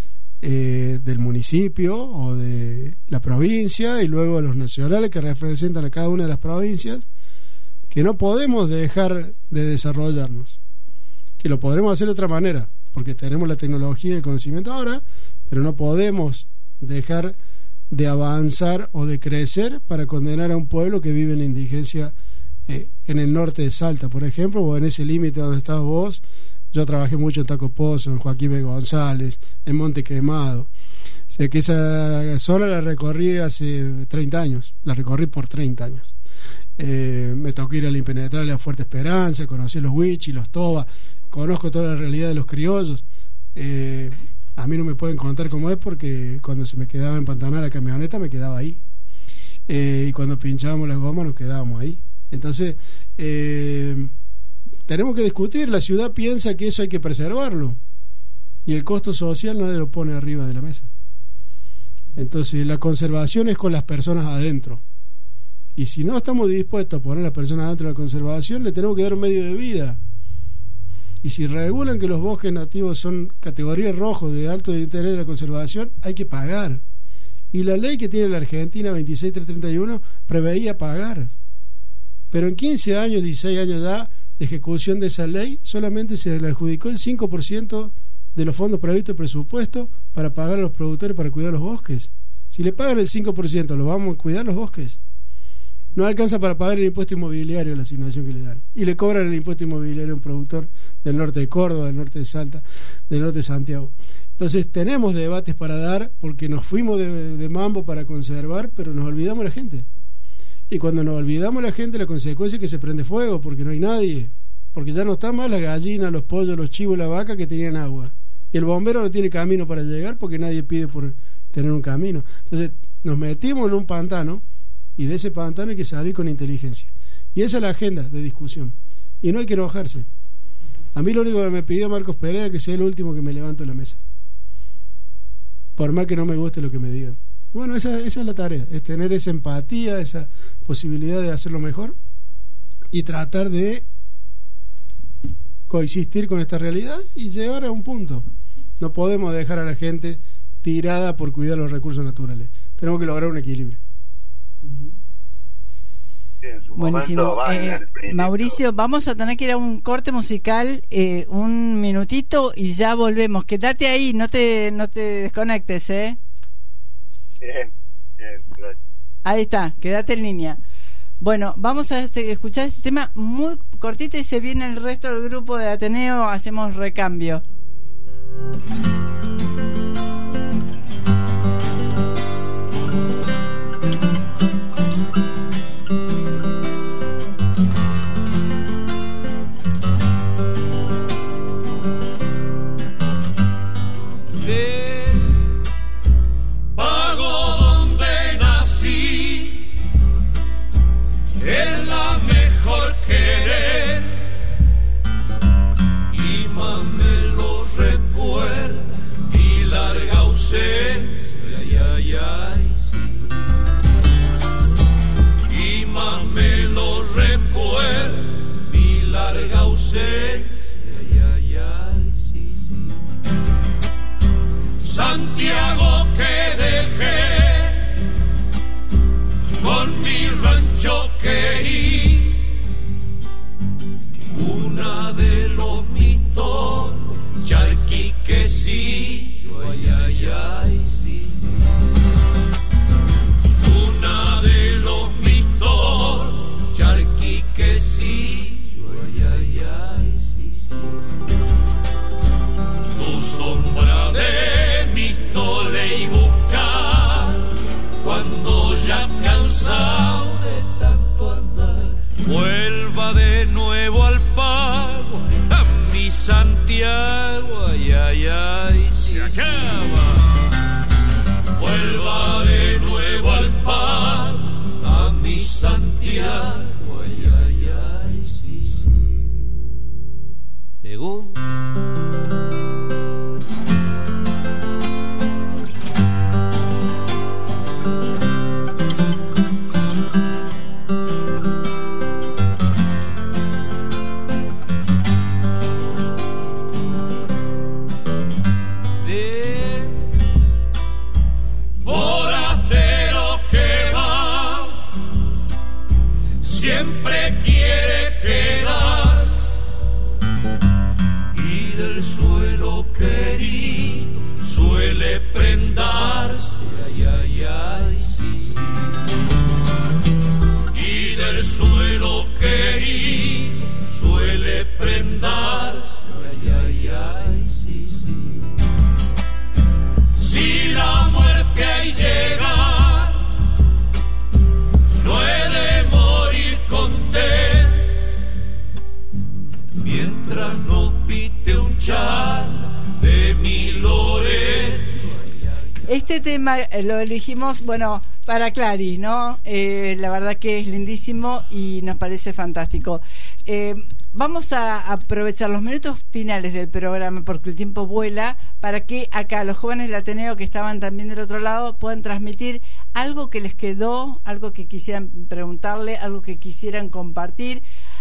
eh, del municipio o de la provincia, y luego a los nacionales que representan a cada una de las provincias, que no podemos dejar de desarrollarnos, que lo podremos hacer de otra manera, porque tenemos la tecnología y el conocimiento ahora, pero no podemos dejar de avanzar o de crecer para condenar a un pueblo que vive en la indigencia, eh, en el norte de Salta, por ejemplo, o en ese límite donde estás vos. Yo trabajé mucho en Taco Pozo, en Joaquín B. González, en Monte Quemado. O sea que esa zona la recorrí hace treinta años, la recorrí por treinta años. Eh, me tocó ir al Impenetrable a Fuerte Esperanza, conocí los Huichi, los Toba, conozco toda la realidad de los criollos. Eh, a mí no me pueden contar cómo es, porque cuando se me quedaba empantanada la camioneta me quedaba ahí. Eh, y cuando pinchábamos las gomas nos quedábamos ahí. Entonces, eh, tenemos que discutir. La ciudad piensa que eso hay que preservarlo, y el costo social nadie lo pone arriba de la mesa. Entonces la conservación es con las personas adentro, y si no estamos dispuestos a poner a las personas adentro de la conservación, le tenemos que dar un medio de vida. Y si regulan que los bosques nativos son categoría rojo de alto interés de la conservación, hay que pagar. Y la ley que tiene la Argentina veintiséis mil trescientos treinta y uno preveía pagar, pero en quince años, dieciséis años ya de ejecución de esa ley, solamente se le adjudicó el cinco por ciento de los fondos previstos de presupuesto para pagar a los productores para cuidar los bosques. Si le pagan el cinco por ciento, ¿lo vamos a cuidar los bosques? No alcanza para pagar el impuesto inmobiliario, la asignación que le dan, y le cobran el impuesto inmobiliario a un productor del norte de Córdoba, del norte de Salta, del norte de Santiago. Entonces tenemos debates para dar, porque nos fuimos de, de mambo para conservar, pero nos olvidamos la gente. Y cuando nos olvidamos la gente, la consecuencia es que se prende fuego, porque no hay nadie, porque ya no están más las gallinas, los pollos, los chivos, la vaca que tenían agua, y el bombero no tiene camino para llegar porque nadie pide por tener un camino. Entonces nos metimos en un pantano, y de ese pantano hay que salir con inteligencia, y esa es la agenda de discusión, y no hay que enojarse. A mí lo único que me pidió Marcos Perea es que sea el último que me levanto de la mesa, por más que no me guste lo que me digan. Bueno, esa, esa es la tarea, es tener esa empatía, esa posibilidad de hacerlo mejor y tratar de coexistir con esta realidad y llegar a un punto. No podemos dejar a la gente tirada por cuidar los recursos naturales, tenemos que lograr un equilibrio. Buenísimo. Eh, Mauricio, vamos a tener que ir a un corte musical, eh, un minutito, y ya volvemos. Quédate ahí, no te no te desconectes, ¿eh? Bien, bien, gracias. Ahí está, quédate en línea. Bueno, vamos a este, escuchar este tema muy cortito, y se viene el resto del grupo de Ateneo, hacemos recambio. Santiago que dejé, con mi rancho querí, una de los mitos, charqui que sí, ay, ay, ay, sí, sí. Una de los mitos, charqui que sí, ay, ay, ay, sí, sí. Tu sombra de y buscar cuando ya cansado de tanto andar, vuelva de nuevo al pago a mi Santiago, ay, ay, ay, si se acaba. Vuelva de nuevo al pago Santiago, ay, ay, ay, sí, sí. Según siempre quiere quedarse y del suelo querido suele prendarse, ay, ay, ay, sí, sí. Y del suelo querido suele prendarse, ay, ay, ay, sí, sí. Si la muerte ahí llega, mientras no pite un chal de mi Loreto. Este tema lo elegimos, bueno, para Clary, ¿no? Eh, la verdad que es lindísimo y nos parece fantástico. Eh, vamos a aprovechar los minutos finales del programa, porque el tiempo vuela, para que acá los jóvenes del Ateneo que estaban también del otro lado puedan transmitir algo que les quedó, algo que quisieran preguntarle, algo que quisieran compartir.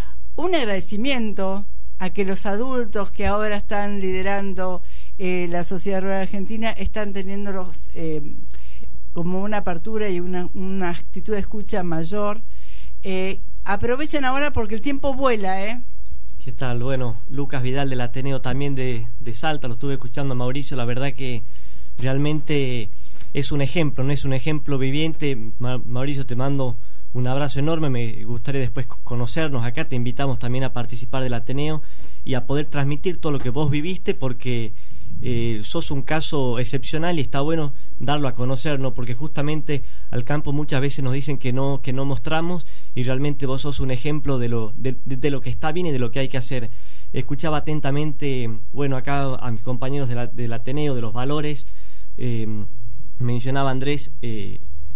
Un agradecimiento a que los adultos que ahora están liderando eh, la sociedad rural argentina están teniendo los, eh, como una apertura y una, una actitud de escucha mayor. Eh, aprovechen ahora porque el tiempo vuela, ¿eh? ¿Qué tal? Bueno, Lucas Vidal del Ateneo también de, de Salta, lo estuve escuchando a Mauricio, la verdad que realmente es un ejemplo, no es un ejemplo viviente. Ma- Mauricio, te mando un abrazo enorme, me gustaría después conocernos acá, te invitamos también a participar del Ateneo y a poder transmitir todo lo que vos viviste, porque eh, sos un caso excepcional y está bueno darlo a conocer, ¿no? Porque justamente al campo muchas veces nos dicen que no, que no mostramos, y realmente vos sos un ejemplo de lo, de, de, de lo que está bien y de lo que hay que hacer. Escuchaba atentamente, bueno, acá a mis compañeros de la, del Ateneo, de los valores, eh, mencionaba Andrés, eh,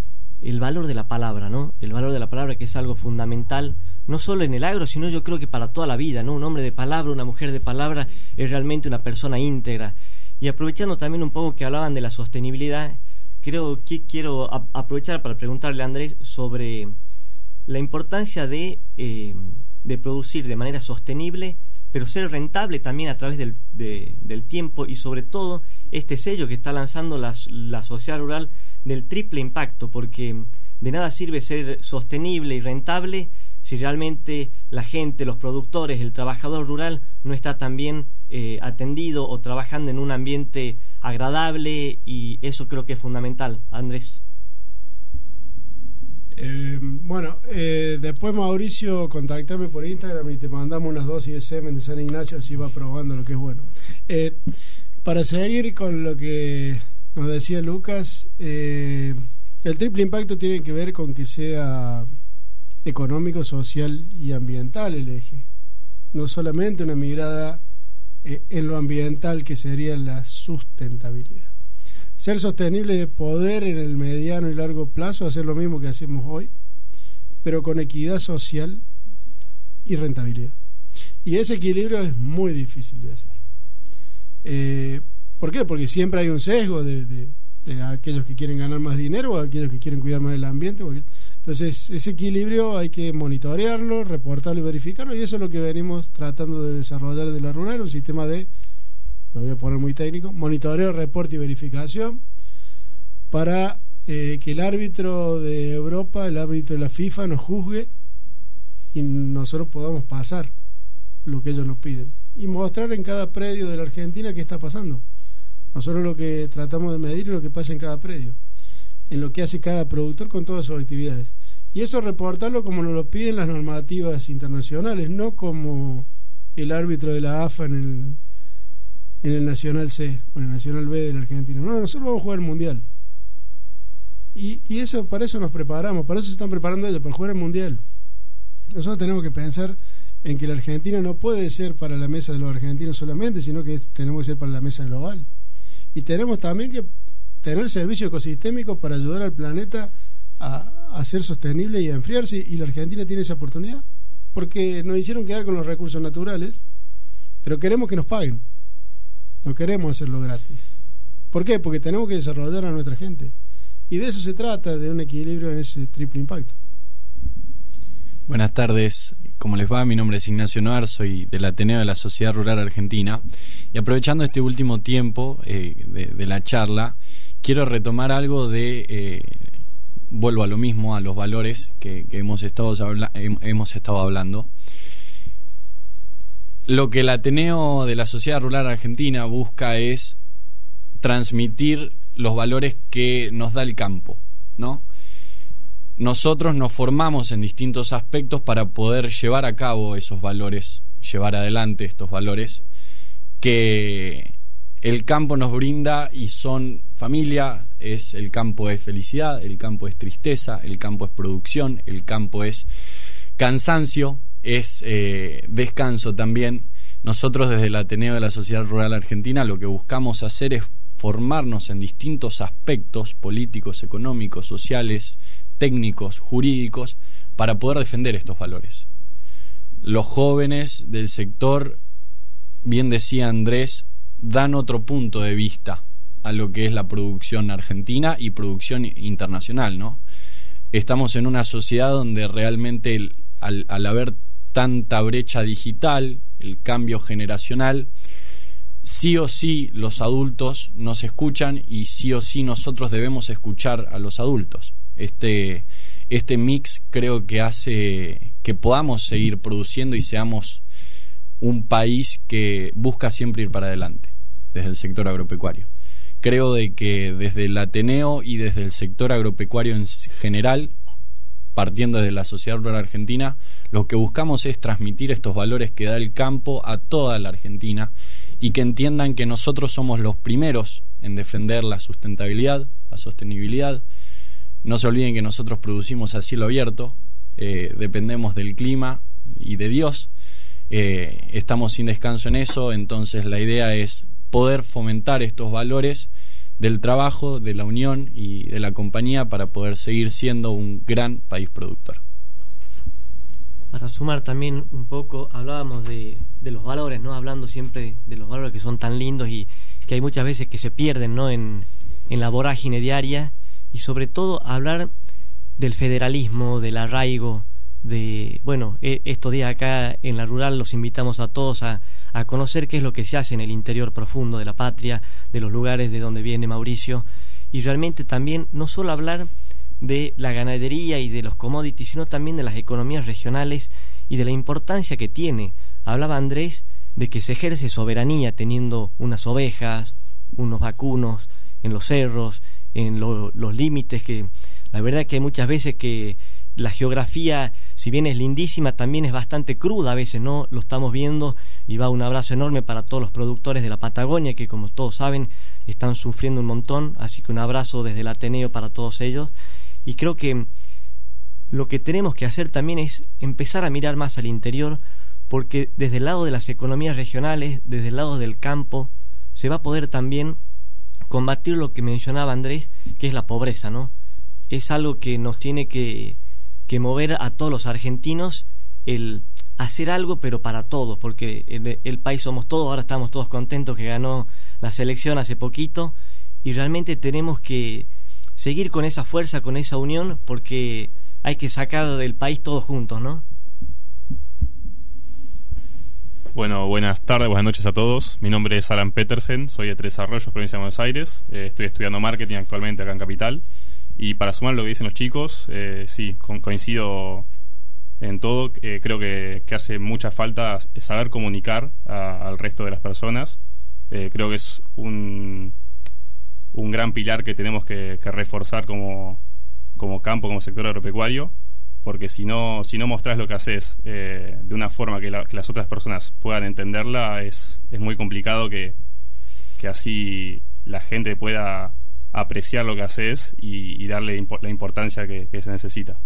el valor de la palabra, ¿no? El valor de la palabra, que es algo fundamental, no solo en el agro, sino yo creo que para toda la vida, ¿no? Un hombre de palabra, una mujer de palabra es realmente una persona íntegra. Y aprovechando también un poco que hablaban de la sostenibilidad, creo que quiero a- aprovechar para preguntarle a Andrés sobre la importancia de, eh, de producir de manera sostenible, pero ser rentable también a través del, de, del tiempo, y sobre todo este sello que está lanzando la, la sociedad rural del triple impacto, porque de nada sirve ser sostenible y rentable si realmente la gente, los productores, el trabajador rural no está tan bien eh, atendido o trabajando en un ambiente agradable, y eso creo que es fundamental. Andrés. Eh, bueno, eh, después Mauricio, contactame por Instagram y te mandamos unas dosis de semen de San Ignacio, así va probando lo que es bueno. Eh, para seguir con lo que nos decía Lucas, eh, el triple impacto tiene que ver con que sea económico, social y ambiental el eje, no solamente una mirada eh, en lo ambiental, que sería la sustentabilidad. Ser sostenible es poder en el mediano y largo plazo hacer lo mismo que hacemos hoy, pero con equidad social y rentabilidad. Y ese equilibrio es muy difícil de hacer. Eh, ¿Por qué? Porque siempre hay un sesgo de, de, de aquellos que quieren ganar más dinero o aquellos que quieren cuidar más el ambiente. Entonces, ese equilibrio hay que monitorearlo, reportarlo y verificarlo, y eso es lo que venimos tratando de desarrollar de la rural, un sistema de, lo voy a poner muy técnico, monitoreo, reporte y verificación, para eh, que el árbitro de Europa, el árbitro de la FIFA nos juzgue y nosotros podamos pasar lo que ellos nos piden y mostrar en cada predio de la Argentina qué está pasando. Nosotros lo que tratamos de medir es lo que pasa en cada predio, en lo que hace cada productor con todas sus actividades, y eso reportarlo como nos lo piden las normativas internacionales, no como el árbitro de la A F A en el, en el Nacional C o en el Nacional B de la Argentina. No, nosotros vamos a jugar el Mundial, y, y eso, para eso nos preparamos, para eso se están preparando ellos, para jugar el Mundial. Nosotros tenemos que pensar en que la Argentina no puede ser para la mesa de los argentinos solamente, sino que es, tenemos que ser para la mesa global, y tenemos también que tener servicios ecosistémicos para ayudar al planeta a, a ser sostenible y a enfriarse, y la Argentina tiene esa oportunidad, porque nos hicieron quedar con los recursos naturales, pero queremos que nos paguen, no queremos hacerlo gratis. ¿Por qué? Porque tenemos que desarrollar a nuestra gente, y de eso se trata, de un equilibrio en ese triple impacto. Buenas tardes, ¿cómo les va? Mi nombre es Ignacio Noar, soy del Ateneo de la Sociedad Rural Argentina, y aprovechando este último tiempo eh, de, de la charla, quiero retomar algo de, eh, vuelvo a lo mismo, a los valores que, que hemos, estado habla, hemos estado hablando. Lo que el Ateneo de la Sociedad Rural Argentina busca es transmitir los valores que nos da el campo, ¿no? Nosotros nos formamos en distintos aspectos para poder llevar a cabo esos valores, llevar adelante estos valores que el campo nos brinda, y son familia, es el campo es felicidad, el campo es tristeza, el campo es producción, el campo es cansancio, es eh, descanso también. Nosotros desde el Ateneo de la Sociedad Rural Argentina lo que buscamos hacer es formarnos en distintos aspectos políticos, económicos, sociales, técnicos, jurídicos, para poder defender estos valores. Los jóvenes del sector, bien decía Andrés, dan otro punto de vista a lo que es la producción argentina y producción internacional, ¿no? Estamos en una sociedad donde realmente el, al, al haber tanta brecha digital, el cambio generacional, sí o sí los adultos nos escuchan, y sí o sí nosotros debemos escuchar a los adultos. Este, este mix creo que hace que podamos seguir produciendo y seamos un país que busca siempre ir para adelante desde el sector agropecuario. Creo de que desde el Ateneo y desde el sector agropecuario en general, partiendo desde la Sociedad Rural Argentina, lo que buscamos es transmitir estos valores que da el campo a toda la Argentina, y que entiendan que nosotros somos los primeros en defender la sustentabilidad, la sostenibilidad. No se olviden que nosotros producimos a cielo abierto, eh, dependemos del clima y de Dios, eh, estamos sin descanso en eso. Entonces la idea es poder fomentar estos valores del trabajo, de la unión y de la compañía, para poder seguir siendo un gran país productor. Para sumar también un poco, hablábamos de, de los valores, ¿no? Hablando siempre de los valores que son tan lindos y que hay muchas veces que se pierden, ¿no? En, en la vorágine diaria. Y sobre todo hablar del federalismo, del arraigo, de, bueno, estos días acá en la rural los invitamos a todos a, a conocer qué es lo que se hace en el interior profundo de la patria, de los lugares de donde viene Mauricio, y realmente también no solo hablar de la ganadería y de los commodities, sino también de las economías regionales y de la importancia que tiene. Hablaba Andrés de que se ejerce soberanía teniendo unas ovejas, unos vacunos en los cerros, en lo, los límites, que la verdad que hay muchas veces que la geografía, si bien es lindísima, también es bastante cruda a veces, ¿no? Lo estamos viendo, y va un abrazo enorme para todos los productores de la Patagonia, que como todos saben están sufriendo un montón, así que un abrazo desde el Ateneo para todos ellos. Y creo que lo que tenemos que hacer también es empezar a mirar más al interior, porque desde el lado de las economías regionales, desde el lado del campo, se va a poder también combatir lo que mencionaba Andrés, que es la pobreza, ¿no? Es algo que nos tiene que, que mover a todos los argentinos, el hacer algo pero para todos, porque el, el país somos todos. Ahora estamos todos contentos que ganó la selección hace poquito, y realmente tenemos que seguir con esa fuerza, con esa unión, porque hay que sacar el país todos juntos, ¿no? Bueno, buenas tardes, buenas noches a todos. Mi nombre es Alan Petersen, soy de Tres Arroyos, provincia de Buenos Aires. Eh, estoy estudiando marketing actualmente acá en Capital. Y para sumar lo que dicen los chicos, eh, sí, co- coincido en todo. Eh, creo que, que hace mucha falta saber comunicar a, al resto de las personas. Eh, creo que es un, un gran pilar que tenemos que, que reforzar como, como campo, como sector agropecuario. Porque si no si no mostrás lo que haces eh, de una forma que, la, que las otras personas puedan entenderla, es, es muy complicado que, que así la gente pueda apreciar lo que haces y, y darle impo- la importancia que, que se necesita.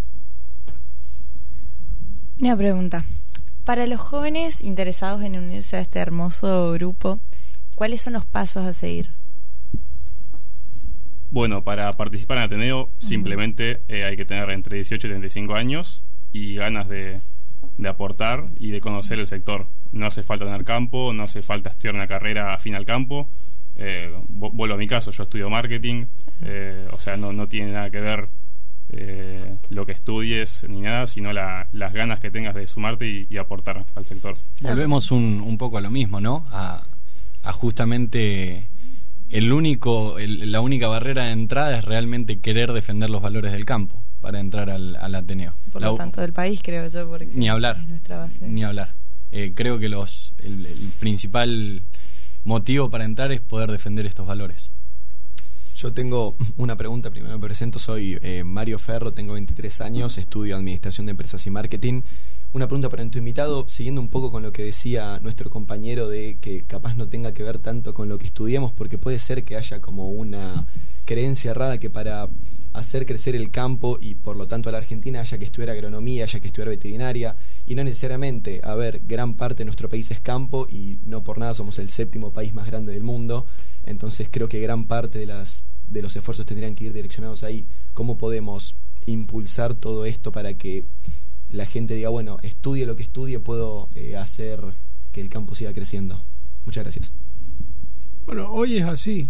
Una pregunta. Para los jóvenes interesados en unirse a este hermoso grupo, ¿cuáles son los pasos a seguir? Bueno, para participar en Ateneo simplemente eh, hay que tener entre dieciocho y treinta y cinco años y ganas de, de aportar y de conocer el sector. No hace falta tener campo, no hace falta estudiar una carrera afín al campo. Eh, vuelvo a mi caso, yo estudio marketing, eh, o sea, no, no tiene nada que ver eh, lo que estudies ni nada, sino la, las ganas que tengas de sumarte y, y aportar al sector. Volvemos un, un poco a lo mismo, ¿no? A, a justamente el único, el, la única barrera de entrada es realmente querer defender los valores del campo para entrar al, al Ateneo. Por lo la, tanto del país, creo yo, porque ni hablar, es nuestra base. Ni hablar. Eh, creo que los el, el principal motivo para entrar es poder defender estos valores. Yo tengo una pregunta, primero me presento, soy eh, Mario Ferro, tengo veintitrés años, estudio Administración de Empresas y Marketing. Una pregunta para tu invitado, siguiendo un poco con lo que decía nuestro compañero de que capaz no tenga que ver tanto con lo que estudiemos, porque puede ser que haya como una creencia errada que para hacer crecer el campo y por lo tanto a la Argentina haya que estudiar agronomía, haya que estudiar veterinaria, y no necesariamente, a ver, gran parte de nuestro país es campo y no por nada somos el séptimo país más grande del mundo, entonces creo que gran parte de las de los esfuerzos tendrían que ir direccionados ahí. ¿Cómo podemos impulsar todo esto para que la gente diga, bueno, estudie lo que estudie, puedo eh, hacer que el campo siga creciendo? Muchas gracias. Bueno, hoy es así.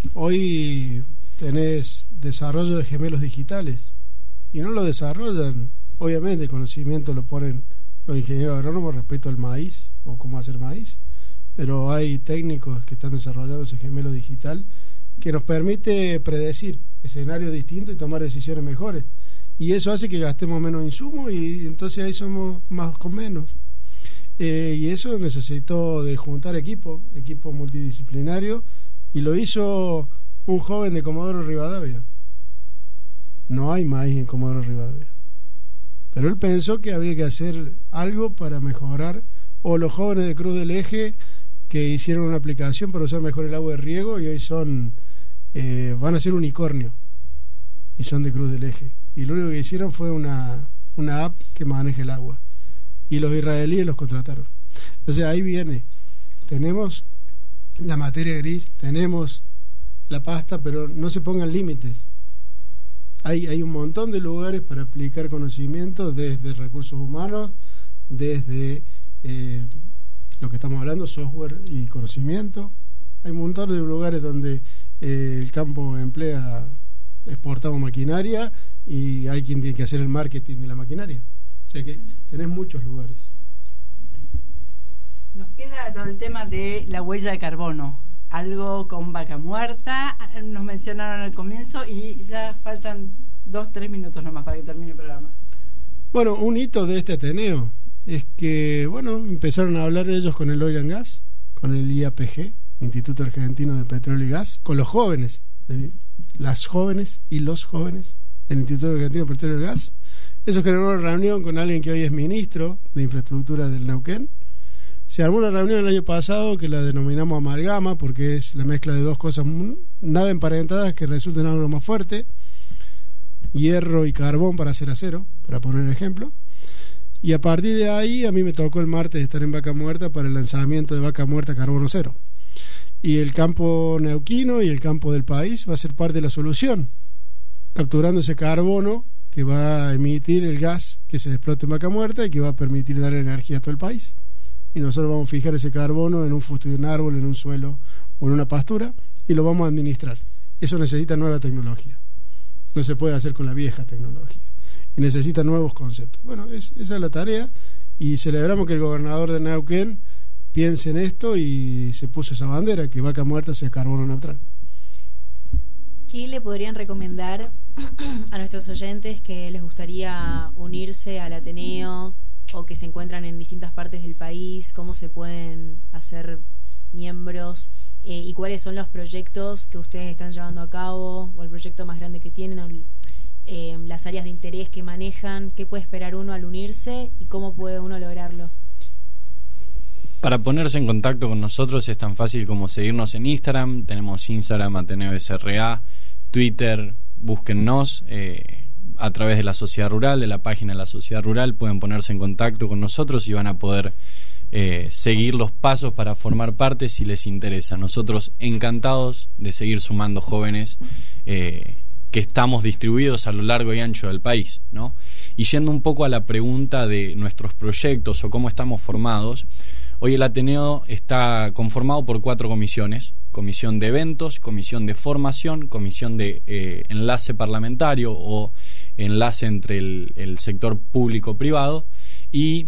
Hoy tenés desarrollo de gemelos digitales y no lo desarrollan. Obviamente el conocimiento lo ponen los ingenieros agrónomos respecto al maíz o cómo hacer maíz, pero hay técnicos que están desarrollando ese gemelo digital que nos permite predecir escenarios distintos y tomar decisiones mejores, y eso hace que gastemos menos insumos y entonces ahí somos más con menos, eh, y eso necesitó de juntar equipo equipo multidisciplinario, y lo hizo un joven de Comodoro Rivadavia. No hay maíz en Comodoro Rivadavia, pero él pensó que había que hacer algo para mejorar, o los jóvenes de Cruz del Eje que hicieron una aplicación para usar mejor el agua de riego y hoy son eh, van a ser unicornio y son de Cruz del Eje, y lo único que hicieron fue una, una app que maneja el agua, y los israelíes los contrataron. Entonces ahí viene, tenemos la materia gris, tenemos la pasta, pero no se pongan límites. Hay, hay un montón de lugares para aplicar conocimientos, desde recursos humanos, desde eh, lo que estamos hablando, software y conocimiento. Hay un montón de lugares donde eh, el campo emplea, exportamos maquinaria y hay quien tiene que hacer el marketing de la maquinaria. O sea que tenés muchos lugares. Nos queda todo el tema de la huella de carbono. Algo con Vaca Muerta, nos mencionaron al comienzo y ya faltan dos, tres minutos nomás para que termine el programa. Bueno, un hito de este Ateneo es que, bueno, empezaron a hablar ellos con el Oil and Gas, con el I A P G, Instituto Argentino del Petróleo y Gas, con los jóvenes, de, las jóvenes y los jóvenes del Instituto Argentino del Petróleo y Gas. Eso generó una reunión con alguien que hoy es ministro de Infraestructura del Neuquén. Se armó una reunión el año pasado que la denominamos amalgama, porque es la mezcla de dos cosas nada emparentadas que resulten algo más fuerte: hierro y carbón para hacer acero, para poner ejemplo. Y a partir de ahí a mí me tocó el martes estar en Vaca Muerta para el lanzamiento de Vaca Muerta Carbono Cero, y el campo neuquino y el campo del país va a ser parte de la solución, capturando ese carbono que va a emitir el gas que se explote en Vaca Muerta y que va a permitir dar energía a todo el país. Y nosotros vamos a fijar ese carbono en un fuste de un árbol, en un suelo o en una pastura, y lo vamos a administrar. Eso necesita nueva tecnología, no se puede hacer con la vieja tecnología, y necesita nuevos conceptos. Bueno, es, esa es la tarea, y celebramos que el gobernador de Neuquén piense en esto y se puso esa bandera, que Vaca Muerta sea carbono neutral. ¿Qué le podrían recomendar a nuestros oyentes que les gustaría unirse al Ateneo o que se encuentran en distintas partes del país? ¿Cómo se pueden hacer miembros? Eh, ¿Y cuáles son los proyectos que ustedes están llevando a cabo? ¿O el proyecto más grande que tienen? O, eh, ¿las áreas de interés que manejan? ¿Qué puede esperar uno al unirse? ¿Y cómo puede uno lograrlo? Para ponerse en contacto con nosotros es tan fácil como seguirnos en Instagram. Tenemos Instagram, Ateneo S R A, Twitter, búsquennos. Eh, a través de la Sociedad Rural, de la página de la Sociedad Rural, pueden ponerse en contacto con nosotros y van a poder eh, seguir los pasos para formar parte si les interesa. Nosotros encantados de seguir sumando jóvenes eh, que estamos distribuidos a lo largo y ancho del país, ¿no? Y yendo un poco a la pregunta de nuestros proyectos o cómo estamos formados, hoy el Ateneo está conformado por cuatro comisiones: comisión de eventos, comisión de formación, comisión de eh, enlace parlamentario o enlace entre el, el sector público-privado y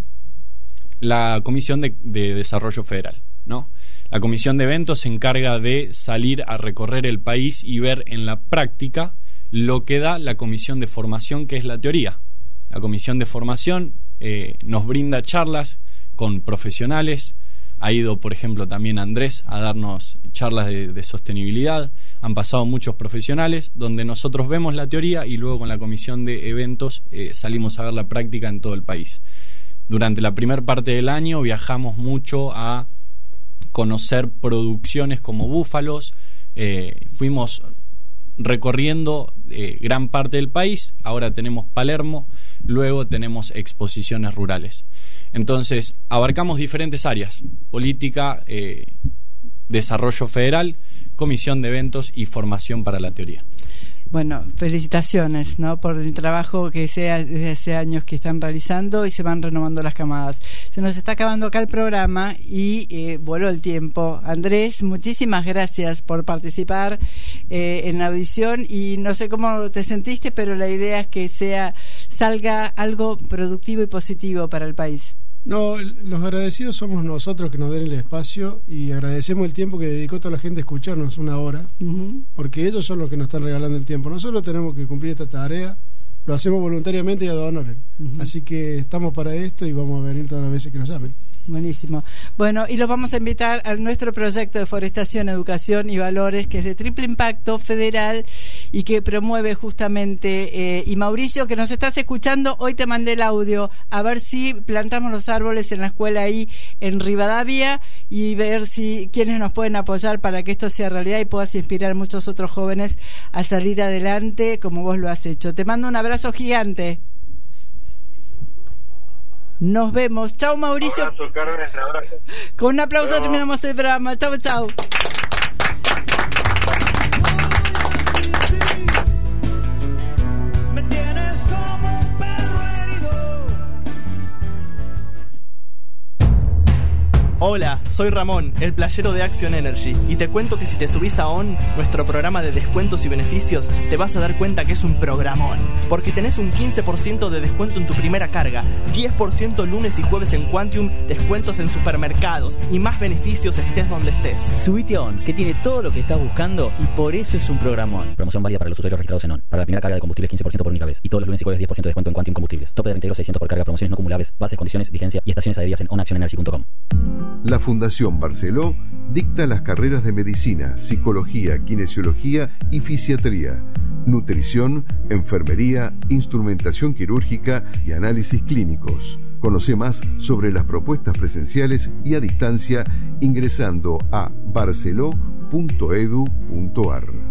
la comisión de, de desarrollo federal, ¿no? La comisión de eventos se encarga de salir a recorrer el país y ver en la práctica lo que da la comisión de formación, que es la teoría. La comisión de formación eh, nos brinda charlas con profesionales. Ha ido, por ejemplo, también Andrés a darnos charlas de, de sostenibilidad. Han pasado muchos profesionales donde nosotros vemos la teoría y luego con la comisión de eventos eh, salimos a ver la práctica en todo el país. Durante la primera parte del año viajamos mucho a conocer producciones como Búfalos. Eh, fuimos recorriendo eh, gran parte del país. Ahora tenemos Palermo, luego tenemos exposiciones rurales. Entonces abarcamos diferentes áreas: política, eh, desarrollo federal, comisión de eventos y formación para la teoría. Bueno, felicitaciones, ¿no?, por el trabajo que sea desde hace años que están realizando y se van renovando las camadas. Se nos está acabando acá el programa y eh, voló el tiempo. Andrés, muchísimas gracias por participar eh, en la audición y no sé cómo te sentiste, pero la idea es que sea salga algo productivo y positivo para el país. No, los agradecidos somos nosotros que nos den el espacio y agradecemos el tiempo que dedicó toda la gente a escucharnos, una hora, uh-huh. porque ellos son los que nos están regalando el tiempo. Nosotros tenemos que cumplir esta tarea, lo hacemos voluntariamente y ad honorem. Uh-huh. Así que estamos para esto y vamos a venir todas las veces que nos llamen. Buenísimo. Bueno, y los vamos a invitar a nuestro proyecto de Forestación, Educación y Valores, que es de triple impacto federal y que promueve justamente, eh, y Mauricio, que nos estás escuchando, hoy te mandé el audio, a ver si plantamos los árboles en la escuela ahí en Rivadavia y ver si quiénes nos pueden apoyar para que esto sea realidad y puedas inspirar a muchos otros jóvenes a salir adelante como vos lo has hecho. Te mando un abrazo gigante. Nos vemos. Chao, Mauricio. Abrazo, Carmen, abrazo. Con un aplauso Pero... terminamos el programa. Chao, chao. Hola, soy Ramón, el playero de Action Energy, y te cuento que si te subís a O N, nuestro programa de descuentos y beneficios, te vas a dar cuenta que es un programón, porque tenés un quince por ciento de descuento en tu primera carga, diez por ciento lunes y jueves en Quantium, descuentos en supermercados y más beneficios estés donde estés. Subite a O N, que tiene todo lo que estás buscando y por eso es un programón. Promoción válida para los usuarios registrados en O N. Para la primera carga de combustible quince por ciento por única vez y todos los lunes y jueves diez por ciento de descuento en Quantium Combustibles. Tope de reintegro seiscientos por carga, promociones no acumulables, bases, condiciones, vigencia y estaciones adheridas en on action energy punto com. La Fundación Barceló dicta las carreras de medicina, psicología, kinesiología y fisiatría, nutrición, enfermería, instrumentación quirúrgica y análisis clínicos. Conoce más sobre las propuestas presenciales y a distancia ingresando a barceló punto edu punto ar.